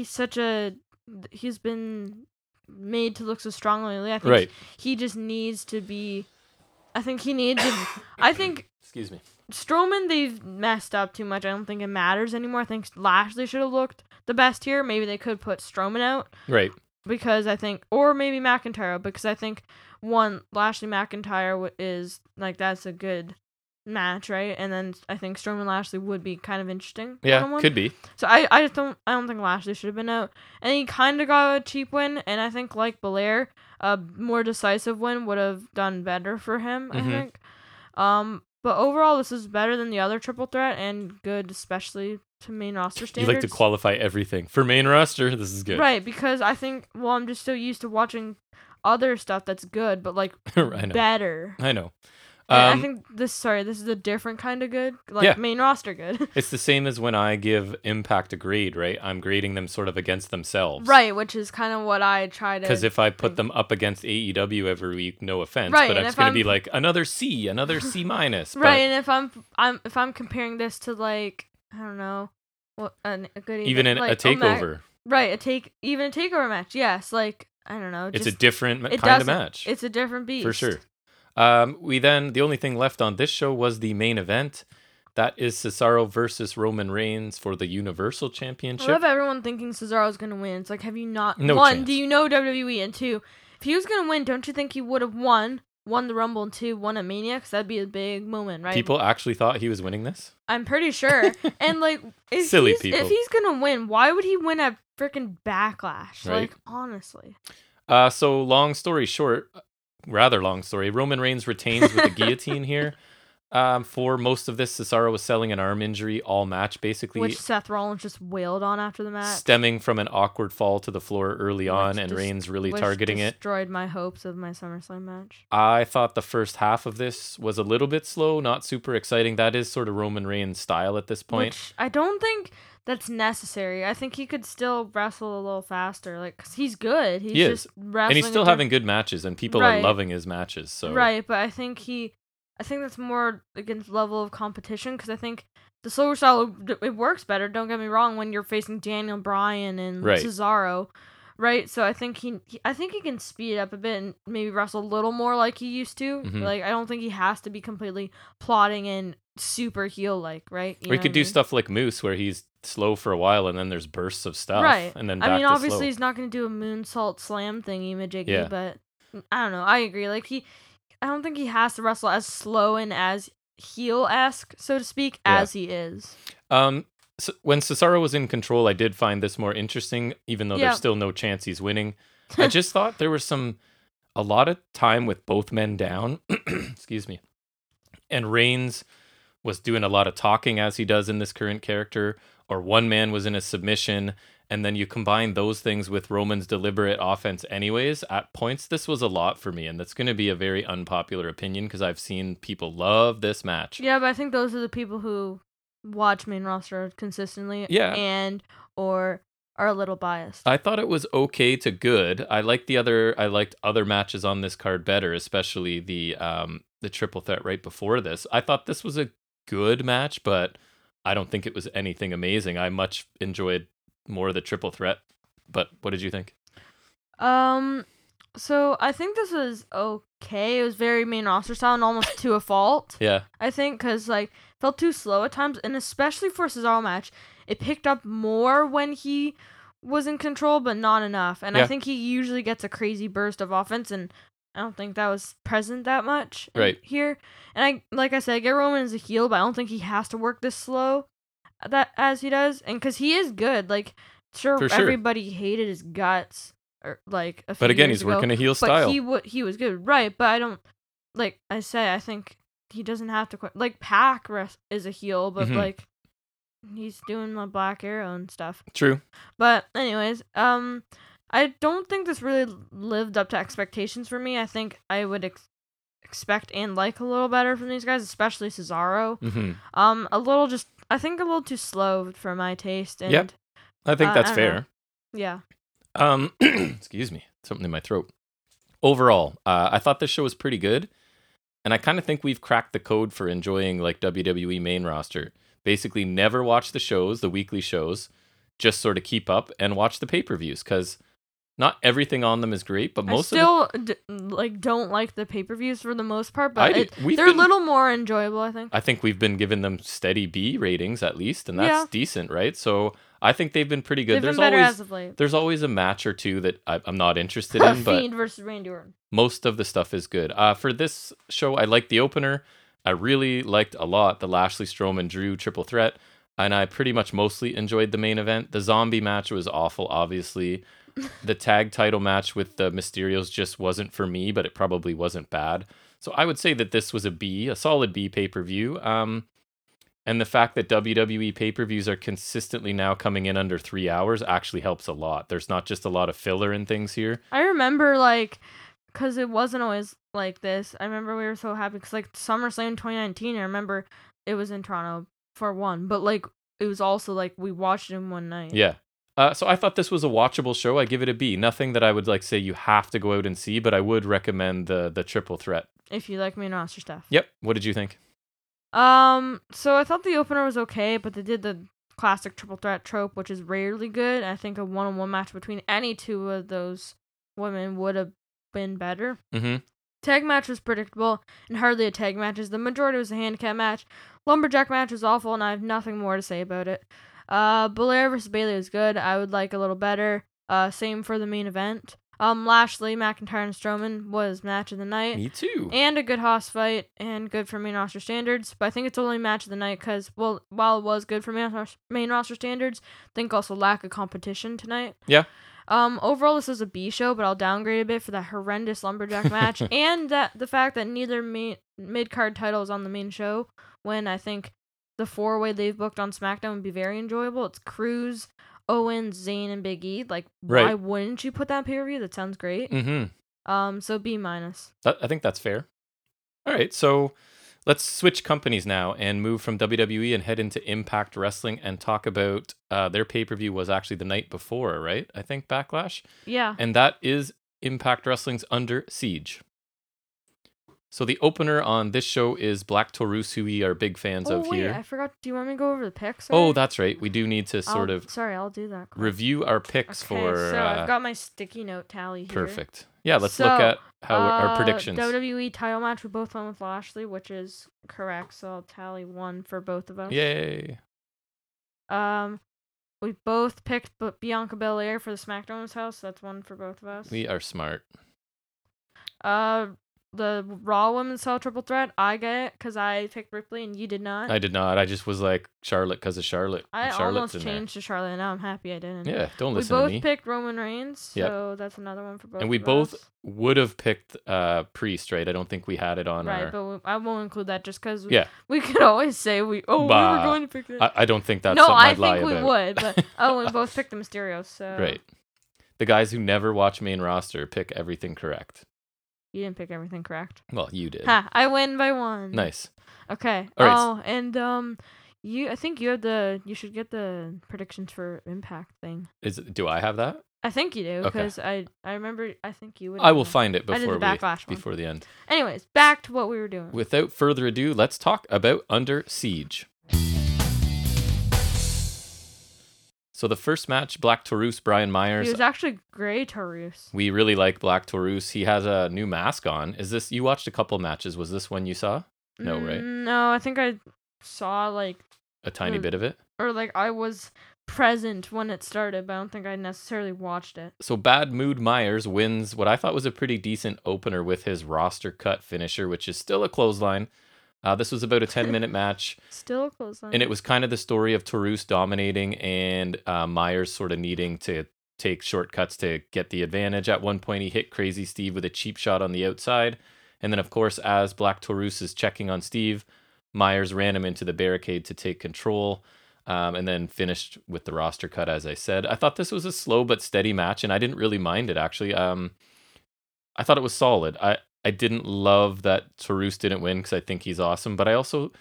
he's been made to look so strong lately. I think he just needs to be. I think he needs. Excuse me. Strowman, they've messed up too much. I don't think it matters anymore. I think Lashley should have looked the best here. Maybe they could put Strowman out. Right. Because I think, or maybe McIntyre, because I think Lashley McIntyre is like, that's a good match, right? And then I think Strowman Lashley would be kind of interesting. Yeah, one-on-one. Could be. So I don't think Lashley should have been out, and he kind of got a cheap win. And I think like Belair, a more decisive win would have done better for him. I think. But overall, this is better than the other triple threat and good, especially to main roster standards. You like to qualify everything. For main roster, this is good. Right, because I think, I'm just so used to watching other stuff that's good, but like I know. better. I know. I think this is a different kind of good, main roster good. It's the same as when I give Impact a grade, right? I'm grading them sort of against themselves. Right, which is kind of what I try to. Because if I put them up against AEW every week, no offense, right, but it's going to be like another C, another C minus. Right, and if I'm comparing this to like, I don't know, what a good even a takeover. Right, even a takeover match. Yes, like I don't know. It's a different kind of match. It's a different beast for sure. The only thing left on this show was the main event. That is Cesaro versus Roman Reigns for the Universal Championship. I love everyone thinking Cesaro's going to win. It's like, have you not... One, chance. Do you know WWE? And two, if he was going to win, don't you think he would have won the Rumble, and two, won at Mania? Because that'd be a big moment, right? People actually thought he was winning this? I'm pretty sure. And like... Silly people. If he's going to win, why would he win at freaking Backlash? Right? Like, honestly. So, long story short... Rather long story. Roman Reigns retains with the guillotine here. For most of this, Cesaro was selling an arm injury all match, basically. Which Seth Rollins just wailed on after the match. Stemming from an awkward fall to the floor early on, and Reigns really targeting it. Destroyed my hopes of my SummerSlam match. I thought the first half of this was a little bit slow, not super exciting. That is sort of Roman Reigns' style at this point. Which I don't think that's necessary. I think he could still wrestle a little faster, like, cause he's good. He is, and he's still having good matches, and people are loving his matches. So but I think that's more against level of competition, because I think the slower style it works better. Don't get me wrong, when you're facing Daniel Bryan and Cesaro, right? So I think he can speed it up a bit and maybe wrestle a little more like he used to. Mm-hmm. Like, I don't think he has to be completely plotting and super heel like, right? Or he could do stuff like Moose, where he's slow for a while and then there's bursts of stuff, right? And then obviously slow. He's not going to do a moonsault slam thingy majiggy, but I don't know. I agree. Like, I don't think he has to wrestle as slow and as heel-esque, so to speak, as he is. So when Cesaro was in control, I did find this more interesting, even though there's still no chance he's winning. I just thought there was a lot of time with both men down. Excuse me. And Reigns was doing a lot of talking, as he does in this current character, or one man was in a submission, and then you combine those things with Roman's deliberate offense anyways. At points, this was a lot for me, and that's going to be a very unpopular opinion, because I've seen people love this match. Yeah, but I think those are the people who watch main roster consistently and or are a little biased. I thought it was okay to good. I liked other matches on this card better, especially the triple threat right before this. I thought this was a good match, but I don't think it was anything amazing. I much enjoyed more of the triple threat. But what did you think? So I think this was okay. It was very main roster style and almost to a fault. Yeah. I think because like felt too slow at times, and especially for a Cesaro match, it picked up more when he was in control, but not enough. And I think he usually gets a crazy burst of offense, and I don't think that was present that much here. And like I said, I get Roman as a heel, but I don't think he has to work this slow as he does. And because he is good, like sure, everybody hated his guts. Or like a few but again, years he's ago, working a heel style. He was good, right? But I don't like I say. I think he doesn't have to quit. Like Pac is a heel, but like he's doing the Black Arrow and stuff. True. But anyways, I don't think this really lived up to expectations for me. I think I would expect and like a little better from these guys, especially Cesaro. I think a little too slow for my taste. And I think that's fair. Yeah. Excuse me, something in my throat. Overall, I thought this show was pretty good, and I kind of think we've cracked the code for enjoying like WWE main roster. Basically, never watch the shows, the weekly shows, just sort of keep up and watch the pay-per-views, because not everything on them is great, but most don't like the pay-per-views for the most part, but they're a little more enjoyable, I think. I think we've been giving them steady B ratings at least, and that's decent, right? So I think they've been pretty good. They've been better as of late. There's always a match or two that I'm not interested in, but Fiend versus Randy Orton. Most of the stuff is good. For this show, I liked the opener. I really liked a lot the Lashley, Strowman, Drew triple threat, and I pretty much mostly enjoyed the main event. The zombie match was awful, obviously. The tag title match with the Mysterios just wasn't for me, but it probably wasn't bad. So I would say that this was a solid B pay-per-view. And the fact that WWE pay-per-views are consistently now coming in under 3 hours actually helps a lot. There's not just a lot of filler and things here. I remember, like, because it wasn't always like this. I remember we were so happy because like SummerSlam 2019, I remember it was in Toronto for one, but like it was also like we watched it in one night. Yeah. So I thought this was a watchable show. I give it a B. Nothing that I would like say you have to go out and see, but I would recommend the triple threat. If you like main roster stuff. Yep. What did you think? So I thought the opener was okay, but they did the classic triple threat trope, which is rarely good. I think a one-on-one match between any two of those women would have been better. Mm-hmm. Tag match was predictable and hardly a tag match. The majority was a handicap match. Lumberjack match was awful, and I have nothing more to say about it. Belair versus Bayley was good. I would like a little better. Same for the main event. Lashley, McIntyre, and Strowman was match of the night. Me too. And a good Haas fight, and good for main roster standards. But I think it's only match of the night because, well, while it was good for main roster standards, I think also lack of competition tonight. Yeah. Overall, this was a B show, but I'll downgrade a bit for that horrendous Lumberjack match and that the fact that neither mid-card title is on the main show, when I think the four-way they've booked on SmackDown would be very enjoyable. It's Cruz, Owens, Zayn, and Big E. Like, why wouldn't you put that pay-per-view? That sounds great. Mm-hmm. So B minus. I think that's fair. All right, so let's switch companies now and move from WWE and head into Impact Wrestling and talk about their pay-per-view was actually the night before, right? I think Backlash. Yeah. And that is Impact Wrestling's Under Siege. So the opener on this show is Black Taurus, who we are big fans of here. I forgot. Do you want me to go over the picks? Oh, that's right. We do need to I'll do that. Review our picks for... So I've got my sticky note tally here. Perfect. Yeah, let's look at how our predictions. WWE title match, we both went with Lashley, which is correct. So I'll tally 1 for both of us. Yay. We both picked Bianca Belair for the SmackDown's house. That's 1 for both of us. We are smart. The Raw Women's Title Triple Threat, I get it because I picked Ripley and you did not. I did not. I just was like Charlotte because of Charlotte. I almost changed to Charlotte, and now I'm happy I didn't. Yeah, don't listen to me. We both picked Roman Reigns, so that's another one for both. And we both would have picked Priest, right? I don't think we had it on right, but I won't include that just because we could always say we were going to pick that. I don't think that's something I'd lie about. No, I think we would, but we both picked the Mysterio, so... Right. The guys who never watch main roster pick everything correct. You didn't pick everything correct. Well, you did. Ha! I win by 1. Nice. Okay. All right. And I think you should get the predictions for Impact thing. Do I have that? I think you do because I remember. I think you would. I will find it before the end. Anyways, back to what we were doing. Without further ado, let's talk about Under Siege. So the first match, Black Taurus, Brian Myers. He was actually great, Taurus. We really like Black Taurus. He has a new mask on. Is this, you watched a couple matches. Was this one you saw? No, right? No, I think I saw like a tiny bit of it. Or like I was present when it started, but I don't think I necessarily watched it. So Bad Mood Myers wins what I thought was a pretty decent opener with his roster cut finisher, which is still a clothesline. This was about a 10-minute match. Still a clothesline. And it was kind of the story of Taurus dominating and Myers sort of needing to take shortcuts to get the advantage. At one point, he hit Crazy Steve with a cheap shot on the outside. And then, of course, as Black Taurus is checking on Steve, Myers ran him into the barricade to take control and then finished with the roster cut, as I said. I thought this was a slow but steady match, and I didn't really mind it, actually. I thought it was solid. I didn't love that Taurus didn't win because I think he's awesome, but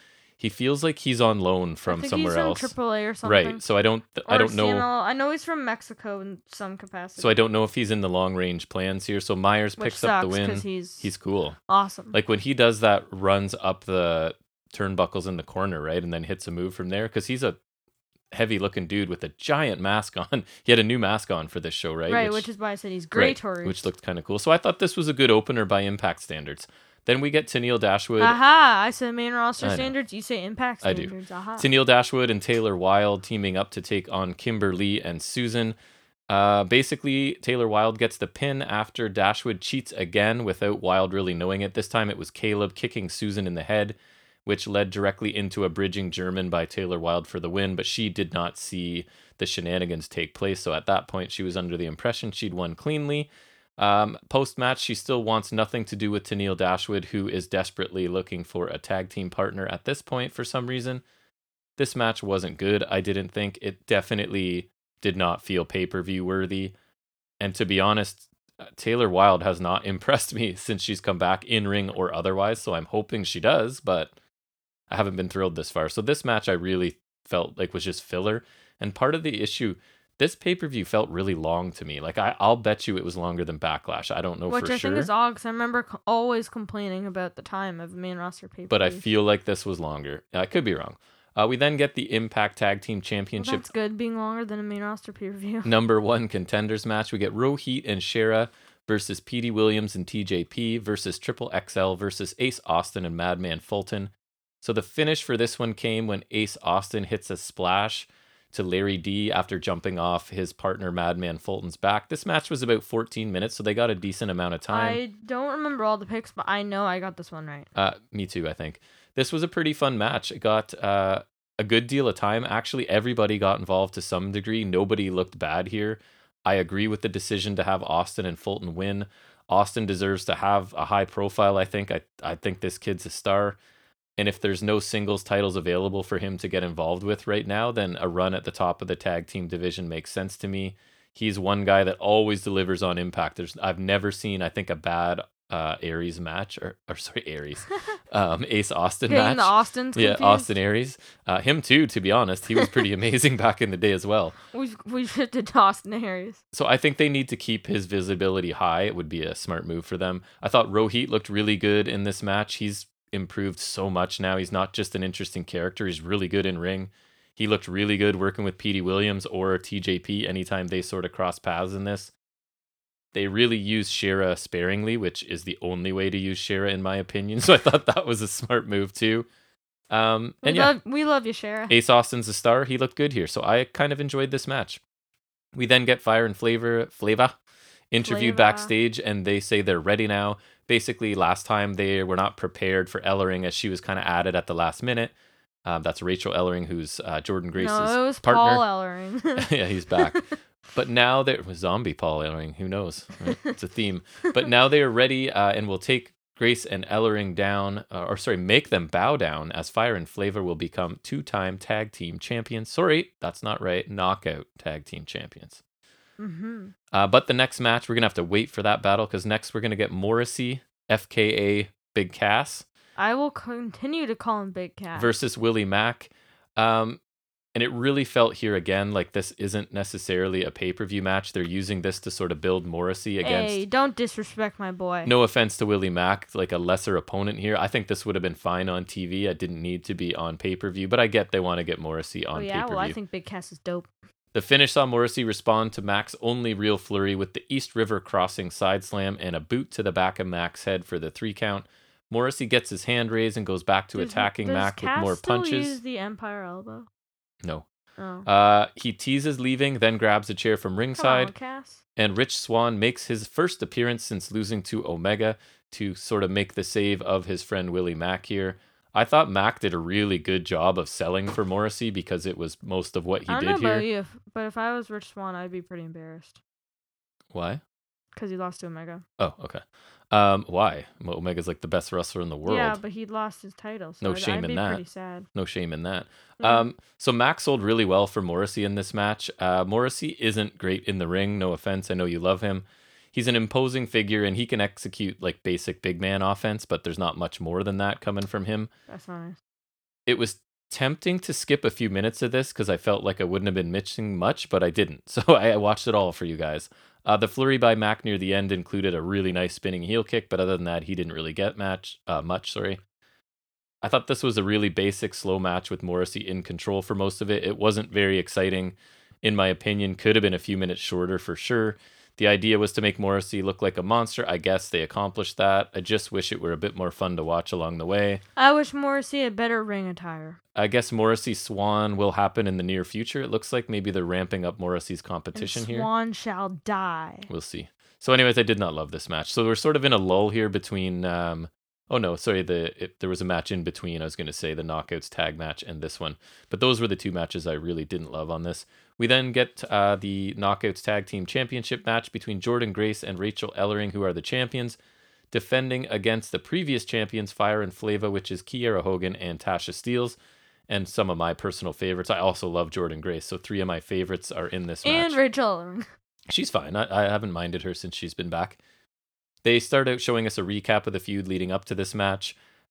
he feels like he's on loan from somewhere else. He's from AAA or something. Right. So I don't know. I know he's from Mexico in some capacity. So I don't know if he's in the long range plans here. So Myers picks up the win. He's cool. Awesome. Like when he does that, runs up the turnbuckles in the corner, right, and then hits a move from there because he's a heavy looking dude with a giant mask on. He had a new mask on for this show, right? Right, which is why I said he's great, Taurus. Which looked kind of cool. So I thought this was a good opener by Impact standards. Then we get Tenille Dashwood. Aha! I said main roster standards. You say Impact standards. I do. Tenille Dashwood and Taylor Wilde teaming up to take on Kimberly and Susan. Basically, Taylor Wilde gets the pin after Dashwood cheats again without Wilde really knowing it. This time it was Caleb kicking Susan in the head, which led directly into a bridging German by Taylor Wilde for the win, but she did not see the shenanigans take place, so at that point she was under the impression she'd won cleanly. Post-match, she still wants nothing to do with Tenille Dashwood, who is desperately looking for a tag team partner at this point for some reason. This match wasn't good, I didn't think. It definitely did not feel pay-per-view worthy, and to be honest, Taylor Wilde has not impressed me since she's come back in ring or otherwise, so I'm hoping she does, but I haven't been thrilled this far. So this match I really felt like was just filler. And part of the issue, this pay-per-view felt really long to me. Like I'll bet you it was longer than Backlash. I don't know for sure. Which I think is odd because I remember always complaining about the time of the main roster pay-per-view. But I feel like this was longer. I could be wrong. We then get the Impact Tag Team Championship. Well, that's good, being longer than a main roster pay-per-view. Number 1 contenders match. We get Rohit and Shera versus Petey Williams and TJP versus Triple XL versus Ace Austin and Madman Fulton. So the finish for this one came when Ace Austin hits a splash to Larry D after jumping off his partner Madman Fulton's back. This match was about 14 minutes, so they got a decent amount of time. I don't remember all the picks, but I know I got this one right. Me too, I think. This was a pretty fun match. It got a good deal of time. Actually, everybody got involved to some degree. Nobody looked bad here. I agree with the decision to have Austin and Fulton win. Austin deserves to have a high profile, I think. I think this kid's a star. And if there's no singles titles available for him to get involved with right now, then a run at the top of the tag team division makes sense to me. He's one guy that always delivers on Impact. I've never seen, I think, a bad Aries match, or sorry, Aries, Ace Austin match. The Austins confused. Yeah, Austin Aries. Him too, to be honest. He was pretty amazing back in the day as well. We've shifted to Austin Aries. So I think they need to keep his visibility high. It would be a smart move for them. I thought Rohit looked really good in this match. He's improved so much now. He's not just an interesting character. He's really good in ring. He looked really good working with Petey Williams or TJP anytime they sort of cross paths in this. They really use Shera sparingly, which is the only way to use Shera in my opinion. So I thought that was a smart move too. We love you, Shera. Ace Austin's a star. He looked good here. So I kind of enjoyed this match. We then get Fire and Flava interviewed backstage, and they say they're ready now. Basically, last time they were not prepared for Ellering as she was kind of added at the last minute. That's Rachel Ellering, who's Jordan Grace's partner. No, it was Paul Ellering. Yeah, he's back. But now they're zombie Paul Ellering. Who knows? Right? It's a theme. But now they are ready and will take Grace and Ellering down, make them bow down as Fire and Flava will become 2-time tag team champions. Sorry, that's not right. Knockout tag team champions. Mm-hmm. But the next match, we're going to have to wait for that battle because next we're going to get Morrissey, FKA Big Cass. I will continue to call him Big Cass. Versus Willie Mack. And it really felt here again like this isn't necessarily a pay-per-view match. They're using this to sort of build Morrissey against... Hey, don't disrespect my boy. No offense to Willie Mack, like a lesser opponent here. I think this would have been fine on TV. It didn't need to be on pay-per-view, but I get they want to get Morrissey on pay-per-view. Well, I think Big Cass is dope. The finish saw Morrissey respond to Mac's only real flurry with the East River Crossing side slam and a boot to the back of Mac's head for the 3 count. Morrissey gets his hand raised and goes back to attacking Mac with more punches. Does Cass still use the Empire Elbow? No. Oh. He teases leaving, then grabs a chair from ringside. Come on, Cass. And Rich Swann makes his first appearance since losing to Omega to sort of make the save of his friend Willie Mack here. I thought Mac did a really good job of selling for Morrissey because it was most of what he did here. I don't know about you, but if I was Rich Swann, I'd be pretty embarrassed. Why? Because he lost to Omega. Oh, okay. Why? Omega's like the best wrestler in the world. Yeah, but he lost his title. So no shame in that. I'd be pretty sad. No shame in that. Mm. So Mac sold really well for Morrissey in this match. Morrissey isn't great in the ring. No offense. I know you love him. He's an imposing figure and he can execute like basic big man offense, but there's not much more than that coming from him. That's nice. It was tempting to skip a few minutes of this because I felt like I wouldn't have been missing much, but I didn't. So I watched it all for you guys. The flurry by Mac near the end included a really nice spinning heel kick, but other than that, he didn't really get much. I thought this was a really basic, slow match with Morrissey in control for most of it. It wasn't very exciting, in my opinion. Could have been a few minutes shorter for sure. The idea was to make Morrissey look like a monster. I guess they accomplished that. I just wish it were a bit more fun to watch along the way. I wish Morrissey had better ring attire. I guess Morrissey Swann will happen in the near future. It looks like maybe they're ramping up Morrissey's competition and here. Swann shall die. We'll see. So anyways, I did not love this match. So we're sort of in a lull here between... there was a match in between. I was going to say the Knockouts tag match and this one. But those were the two matches I really didn't love on this. We then get the Knockouts Tag Team Championship match between Jordan Grace and Rachel Ellering, who are the champions, defending against the previous champions, Fire and Flava, which is Kiera Hogan and Tasha Steelz, and some of my personal favorites. I also love Jordan Grace, so 3 of my favorites are in this match. And Rachel Ellering. She's fine. I haven't minded her since she's been back. They start out showing us a recap of the feud leading up to this match.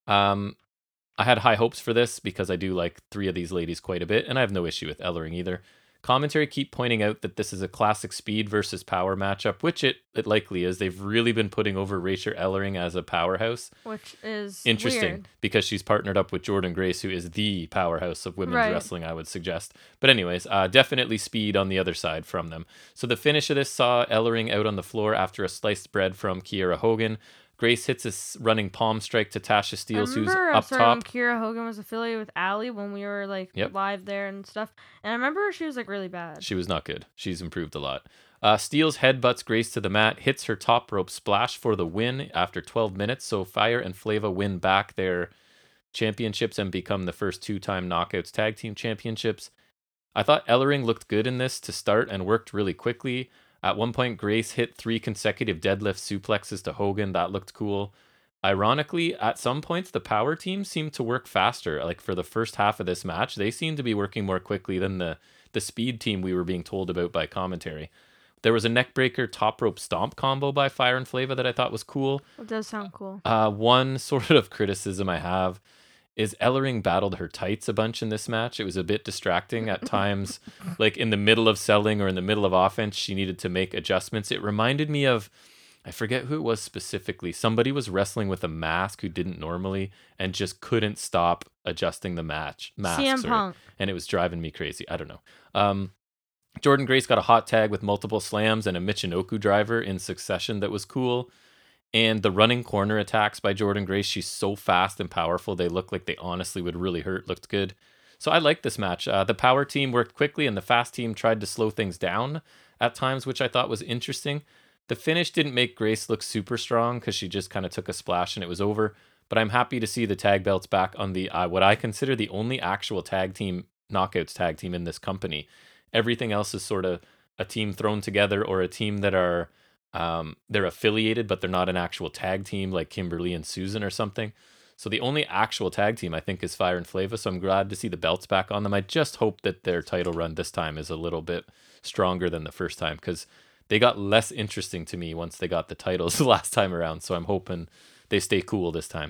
I had high hopes for this because I do like 3 of these ladies quite a bit, and I have no issue with Ellering either. Commentary keep pointing out that this is a classic speed versus power matchup, which it likely is. They've really been putting over Rachel Ellering as a powerhouse. Which is interesting weird. Because she's partnered up with Jordynne Grace, who is the powerhouse of women's wrestling, I would suggest. But anyways, definitely speed on the other side from them. So the finish of this saw Ellering out on the floor after a sliced bread from Kiera Hogan. Grace hits a running palm strike to Tasha Steelz, who's up top. When Kiera Hogan was affiliated with Allie when we were live there and stuff. And I remember she was really bad. She was not good. She's improved a lot. Steelz headbutts Grace to the mat, hits her top rope splash for the win after 12 minutes. So Fire and Flava win back their championships and become the first 2-time Knockouts Tag Team Championships. I thought Ellering looked good in this to start and worked really quickly. At one point, Grace hit 3 consecutive deadlift suplexes to Hogan. That looked cool. Ironically, at some points, the power team seemed to work faster. Like for the first half of this match, they seemed to be working more quickly than the speed team we were being told about by commentary. There was a neckbreaker top rope stomp combo by Fire and Flava that I thought was cool. It does sound cool. One sort of criticism I have is Ellering battled her tights a bunch in this match. It was a bit distracting at times. Like in the middle of selling or in the middle of offense, she needed to make adjustments. It reminded me of, I forget who it was specifically. Somebody was wrestling with a mask who didn't normally and just couldn't stop adjusting the masks. CM Punk. And it was driving me crazy. I don't know. Jordynne Grace got a hot tag with multiple slams and a Michinoku driver in succession that was cool. And the running corner attacks by Jordynne Grace, she's so fast and powerful. They look like they honestly would really hurt. Looked good. So I like this match. The power team worked quickly and the fast team tried to slow things down at times, which I thought was interesting. The finish didn't make Grace look super strong because she just kind of took a splash and it was over. But I'm happy to see the tag belts back on the what I consider the only actual tag team, Knockouts tag team in this company. Everything else is sort of a team thrown together or a team that are they're affiliated, but they're not an actual tag team like Kimberly and Susan or something. So the only actual tag team I think is Fire and Flava. So I'm glad to see the belts back on them. I just hope that their title run this time is a little bit stronger than the first time because they got less interesting to me once they got the titles the last time around. So I'm hoping they stay cool this time.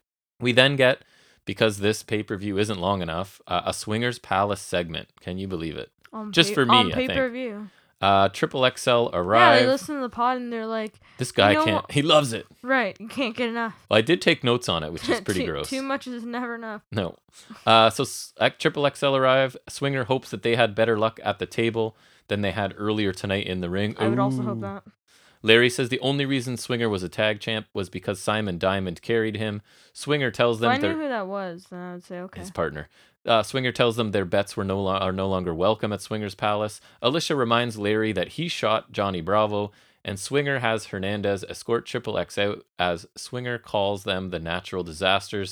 We then get, because this pay-per-view isn't long enough, a Swingers Palace segment. Can you believe it? Just for me, on pay-per-view. Triple XL arrived. Yeah, they listen to the pod and they're like, this guy can't. He loves it. Right, you can't get enough. Well, I did take notes on it, which is pretty gross. Too much is never enough. No. So Triple XL arrived. Swinger hopes that they had better luck at the table than they had earlier tonight in the ring. I would also hope that. Larry says the only reason Swinger was a tag champ was because Simon Diamond carried him. Swinger tells them if I knew who that was, then I would say okay. His partner. Swinger tells them their bets are no longer welcome at Swinger's Palace. Alicia reminds Larry that he shot Johnny Bravo, and Swinger has Hernandez escort Triple X out as Swinger calls them the natural disasters.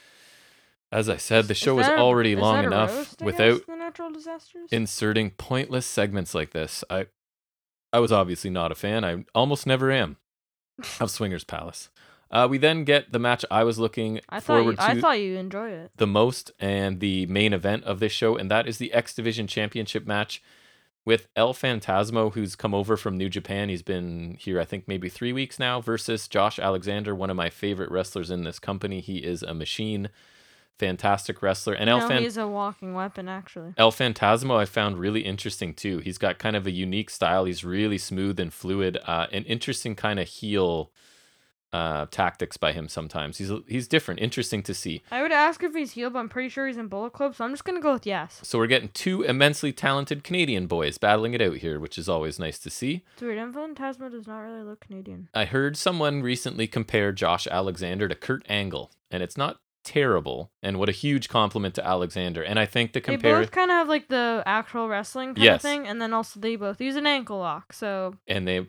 As I said, the show was already long enough without the natural disasters? Inserting pointless segments like this. I was obviously not a fan. I almost never am of Swinger's Palace. We then get the match I was looking forward to. I thought you enjoyed it the most, and the main event of this show, and that is the X Division Championship match with El Phantasmo, who's come over from New Japan. He's been here, I think, maybe 3 weeks now, versus Josh Alexander, one of my favorite wrestlers in this company. He is a machine. Fantastic wrestler. And he's a walking weapon, actually. El Phantasmo I found really interesting too. He's got kind of a unique style. He's really smooth and fluid. An interesting kind of heel tactics by him sometimes. He's different, interesting to see. I would ask if he's heel, but I'm pretty sure he's in Bullet Club, so I'm just gonna go with yes. So we're getting 2 immensely talented Canadian boys battling it out here, which is always nice to see. It's weird, El Phantasmo does not really look Canadian. I heard someone recently compare Josh Alexander to Kurt Angle, and it's not terrible, and what a huge compliment to Alexander. And I think the they both kind of have like the actual wrestling kind of thing, and then also they both use an ankle lock. So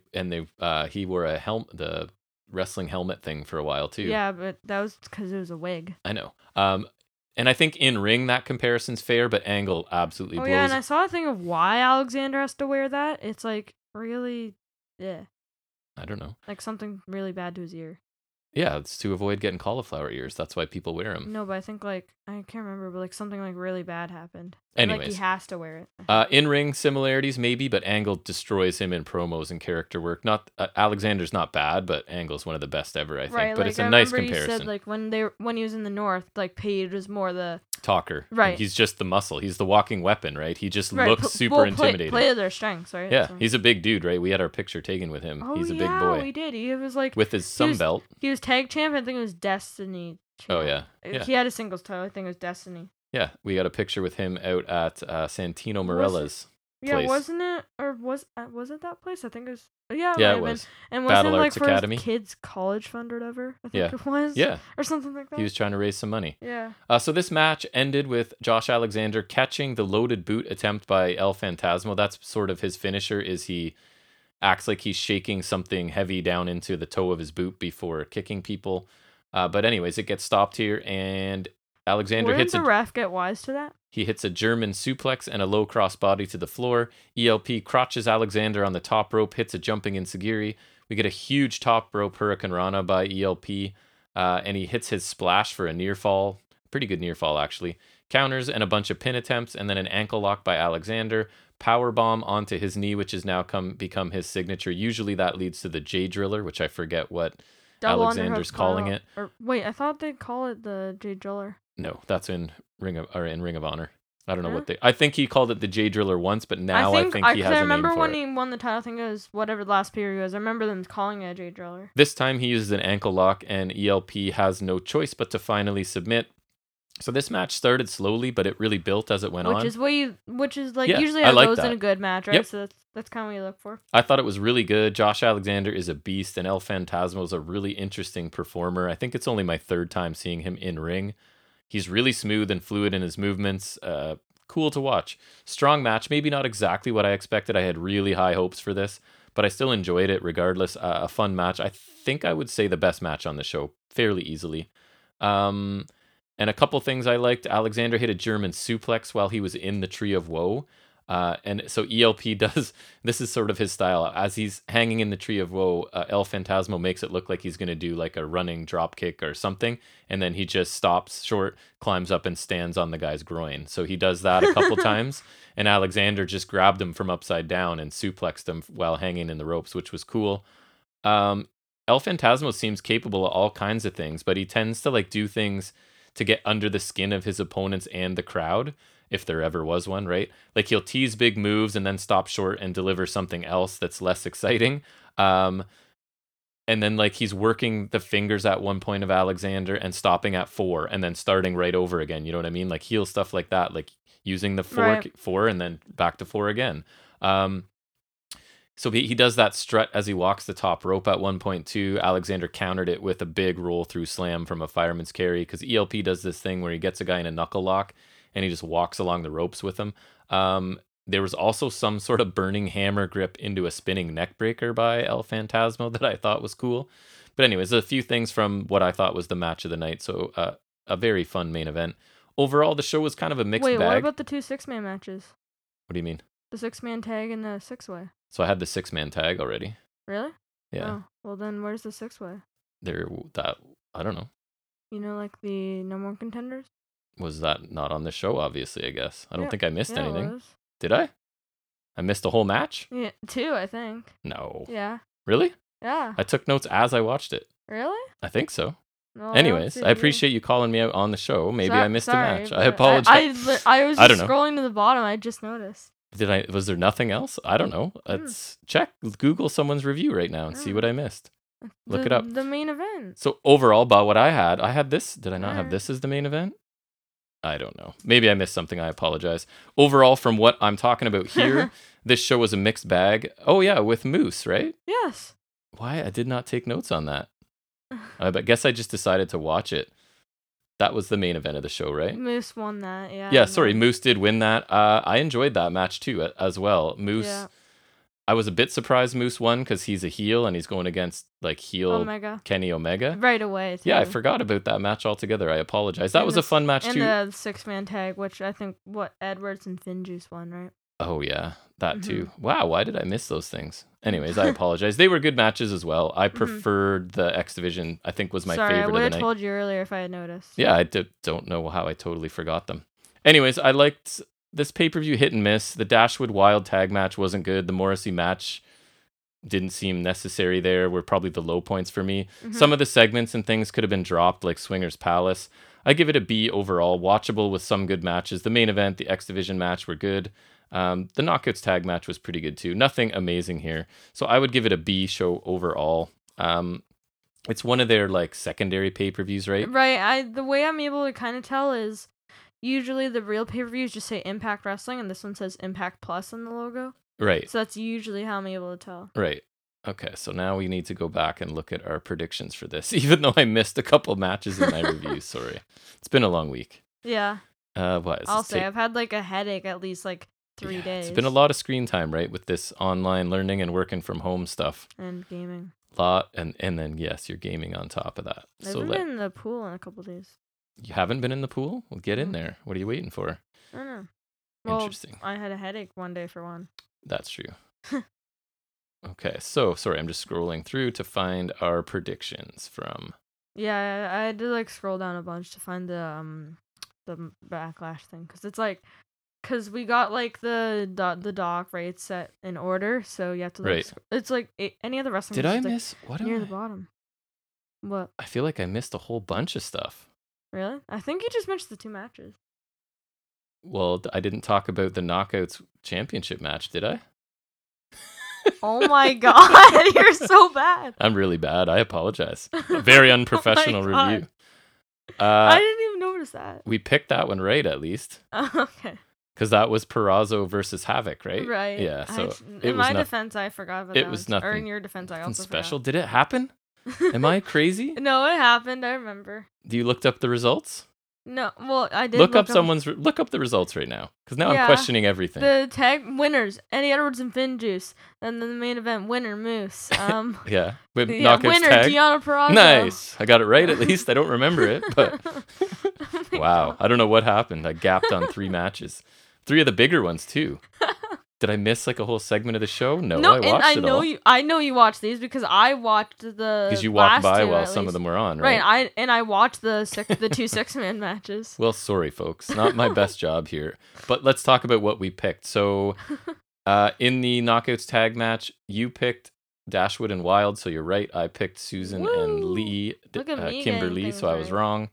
he wore the wrestling helmet thing for a while too. Yeah, but that was because it was a wig. I know. And I think in ring that comparison's fair, but Angle absolutely blows. Yeah, and I saw a thing of why Alexander has to wear that. It's like really, yeah. I don't know. Like something really bad to his ear. Yeah, it's to avoid getting cauliflower ears. That's why people wear them. No, but I think I can't remember, but something really bad happened. Anyways, he has to wear it. In-ring similarities maybe, but Angle destroys him in promos and character work. Not Alexander's not bad, but Angle's one of the best ever, I think. Right, but it's a nice comparison. You said when he was in the North, Paige was more the talker. Right. He's just the muscle. He's the walking weapon, right? He just looks super intimidating. Play their strengths, right? Yeah, he's a big dude, right? We had our picture taken with him. He's a big boy. We did. He was with his belt. He was tag champ. I think it was Destiny. Champ. Oh yeah. He had a singles title. I think it was Destiny. Yeah, we got a picture with him out at Santino Marella's place. Yeah, wasn't it? Or was it that place? I think it was. Yeah, it was. And wasn't Battle it Arts for Academy? His kids' college fund or whatever? I think it was. Yeah. Or something like that. He was trying to raise some money. Yeah. So this match ended with Josh Alexander catching the loaded boot attempt by El Phantasmo. That's sort of his finisher, is he acts like he's shaking something heavy down into the toe of his boot before kicking people. But anyways, it gets stopped here, and Alexander Wouldn't the ref get wise to that? He hits a German suplex and a low crossbody to the floor. ELP crotches Alexander on the top rope, hits a jumping enziguri. We get a huge top rope Hurricane Rana by ELP, and he hits his splash for a near fall. Pretty good near fall, actually. Counters and a bunch of pin attempts, and then an ankle lock by Alexander. Power bomb onto his knee, which has now become his signature. Usually that leads to the J Driller, which I forget what Double Alexander's calling it. Or wait, I thought they'd call it the J Driller. No, that's in Ring of Honor. I don't know what I think he called it the J Driller once, but now I think he has a name for it. I remember when he won the title. I think it was whatever the last period was. I remember them calling it a J Driller. This time he uses an ankle lock, and ELP has no choice but to finally submit. So this match started slowly, but it really built as it went on. Which is usually how it goes in a good match, right? Yep. So that's kind of what you look for. I thought it was really good. Josh Alexander is a beast, and El Phantasmo is a really interesting performer. I think it's only my third time seeing him in ring. He's really smooth and fluid in his movements. Cool to watch. Strong match. Maybe not exactly what I expected. I had really high hopes for this, but I still enjoyed it regardless. A fun match. I think I would say the best match on the show fairly easily. And a couple things I liked. Alexander hit a German suplex while he was in the Tree of Woe. And so ELP does, this is sort of his style. As he's hanging in the Tree of Woe, El Phantasmo makes it look like he's going to do like a running drop kick or something. And then he just stops short, climbs up and stands on the guy's groin. So he does that a couple times. And Alexander just grabbed him from upside down and suplexed him while hanging in the ropes, which was cool. El Phantasmo seems capable of all kinds of things, but he tends to do things to get under the skin of his opponents and the crowd, if there ever was one, right? Like he'll tease big moves and then stop short and deliver something else that's less exciting. And then he's working the fingers at one point of Alexander and stopping at 4 and then starting right over again. You know what I mean? Heel stuff like that, using the 4 and then back to 4 again. So he does that strut as he walks the top rope at one point too. Alexander countered it with a big roll through slam from a fireman's carry, because ELP does this thing where he gets a guy in a knuckle lock and he just walks along the ropes with him. There was also some sort of burning hammer grip into a spinning neck breaker by El Phantasmo that I thought was cool. But anyways, a few things from what I thought was the match of the night. So a very fun main event. Overall, the show was kind of a mixed bag. Wait, what about the 2 6-man matches? What do you mean? The 6-man tag and the 6-way. So I had the 6-man tag already. Really? Yeah. Oh, well then where's the 6-way? I don't know. You know, the number 1 contenders? Was that not on the show, obviously, I guess? I don't think I missed anything. It was. Did I? I missed a whole match? Yeah, 2, I think. No. Yeah. Really? Yeah. I took notes as I watched it. Really? I think so. No, anyways, I appreciate you calling me out on the show. Maybe I missed a match. I apologize. I was just scrolling to the bottom. I just noticed. Was there nothing else? I don't know. Let's check. Google someone's review right now and see what I missed. Look it up. The main event. So overall, about what I had this. Did I not have this as the main event? I don't know. Maybe I missed something. I apologize. Overall, from what I'm talking about here, this show was a mixed bag. Oh yeah, with Moose, right? Yes. Why? I did not take notes on that. I guess I just decided to watch it. That was the main event of the show, right? Moose won that, yeah. Yeah, sorry, Moose did win that. I enjoyed that match too, as well. Moose, yeah. I was a bit surprised Moose won because he's a heel and he's going against heel Omega. Kenny Omega. Right away, too. Yeah, I forgot about that match altogether. I apologize. That was a fun match too. And the 6-man tag, which I think, Edwards and Finjuice won, right? Oh, yeah. That too. Wow, why did I miss those things? Anyways, I apologize. They were good matches as well. I preferred the X Division. I think was my favorite of the night. Sorry, I would have told you earlier if I had noticed. Yeah, I don't know how I totally forgot them. Anyways, I liked this pay-per-view hit and miss. The Dashwood Wild tag match wasn't good. The Morrissey match didn't seem necessary there. Were probably the low points for me. Some of the segments and things could have been dropped, like Swingers Palace. I give it a B overall. Watchable with some good matches. The main event, the X Division match were good. The Knockouts tag match was pretty good too. Nothing amazing here. So I would give it a B show overall. It's one of their like secondary pay-per-views, right? Right. The way I'm able to kind of tell is usually the real pay-per-views just say Impact Wrestling and this one says Impact Plus in the logo. Right. So that's usually how I'm able to tell. Right. Okay, so now we need to go back and look at our predictions for this, even though I missed a couple matches in my reviews. Sorry. It's been a long week. Yeah. What is I'll say I've had like a headache at least like 3 days. It's been a lot of screen time, right, with this online learning and working from home stuff. And gaming. Lot and then yes, you're gaming on top of that. I've been in the pool in a couple days. You haven't been in the pool? Well, get in there. What are you waiting for? I don't know. Well, Interesting. I had a headache one day for one. That's true. Okay, so sorry, I'm just scrolling through to find our predictions from. Yeah, I had to like scroll down a bunch to find the backlash thing because we got like the doc rates set in order, so you have to like, right. It's like any other wrestling. Did I miss what near the bottom? What? I feel like I missed a whole bunch of stuff. Really? I think you just mentioned the 2 matches. Well, I didn't talk about the Knockouts Championship match, did I? Oh my god, you're so bad. I'm really bad. I apologize. A very unprofessional review. I didn't even notice that. We picked that one right, at least. Okay. Because that was Purrazzo versus Havoc, right? Right. Yeah. So in my defense, I forgot about that. It was nothing. Or in your defense, I also special. Forgot. Did it happen? Am I crazy? No, it happened. I remember. You looked up the results? No, well, I did look up the results right now, because now I'm questioning everything. The tag winners: Eddie Edwards and Finn Juice, and then the main event winner Moose. Yeah, with winner tag. Deonna Purrazzo. Nice, I got it right at least. I don't remember it, but wow, I don't know what happened. I gapped on 3 matches, 3 of the bigger ones too. Did I miss like a whole segment of the show? No, I watched it all. I know you watched these because I watched the. Because you walked by while some of them were on, right? Right. I watched the 2 6-man matches. Well, sorry, folks, not my best job here. But let's talk about what we picked. So, in the Knockouts tag match, you picked Dashwood and Wild, so you're right. I picked Susan and Lee, Kimberly, so I was wrong.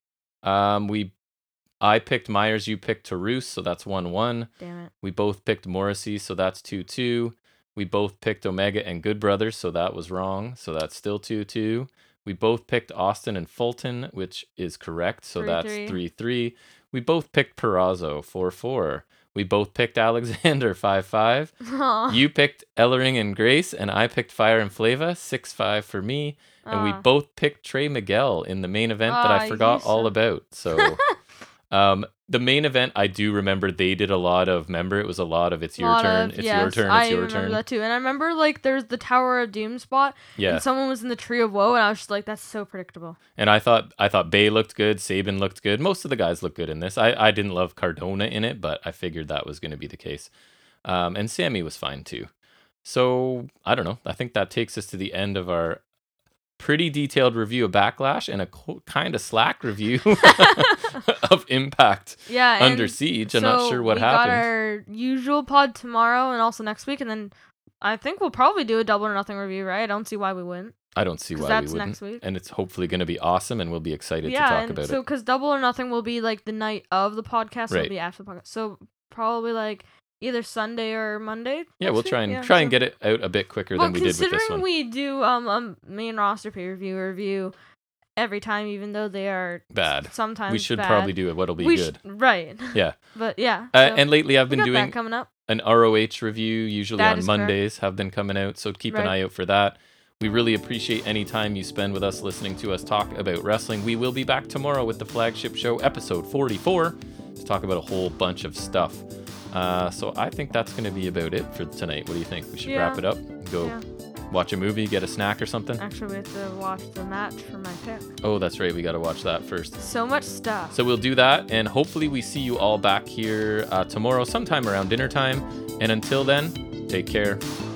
I picked Myers, you picked Tarouse, so that's 1-1. Damn it. We both picked Morrissey, so that's 2-2. We both picked Omega and Good Brothers, so that was wrong, so that's still 2-2. We both picked Austin and Fulton, which is correct, so that's 3-3. We both picked Purrazzo, 4-4. We both picked Alexander, 5-5. You picked Ellering and Grace, and I picked Fire and Flava, 6-5 for me. And we both picked Trey Miguel in the main event that I forgot all about, so... the main event, I do remember they did a lot of. Remember, it was a lot of it's your turn, it's your turn, it's your turn. I remember that too, and I remember like there's the Tower of Doom spot. Yeah, and someone was in the Tree of Woe, and I was just like, that's so predictable. And I thought Bay looked good, Sabin looked good. Most of the guys looked good in this. I didn't love Cardona in it, but I figured that was going to be the case. And Sammy was fine too. So I don't know. I think that takes us to the end of our pretty detailed review of Backlash and a kind of slack review of Impact Under Siege. I'm not sure what happened. We got our usual pod tomorrow and also next week, and then I think we'll probably do a Double or Nothing review, right? I don't see why we wouldn't. I don't see why we wouldn't. Next week. And it's hopefully going to be awesome, and we'll be excited to talk about it. So, because Double or Nothing will be like the night of the podcast, it'll be after the podcast. So, probably like either Sunday or Monday. Yeah, we'll try and get it out a bit quicker than we did with this one. Considering we do main roster pay-per-view review every time, even though they are bad. Sometimes we should probably do it. What'll be good. Right. Yeah. But yeah. And lately I've been doing that coming up. An ROH review, usually on Mondays, have been coming out. So keep an eye out for that. We really appreciate any time you spend with us listening to us talk about wrestling. We will be back tomorrow with the flagship show, episode 44, to talk about a whole bunch of stuff. So I think that's going to be about it for tonight. What do you think? We should wrap it up and go Watch a movie, get a snack or something? Actually, we have to watch the match for my pick. Oh, that's right. We got to watch that first. So much stuff. So we'll do that, and hopefully we see you all back here tomorrow sometime around dinner time. And until then, take care.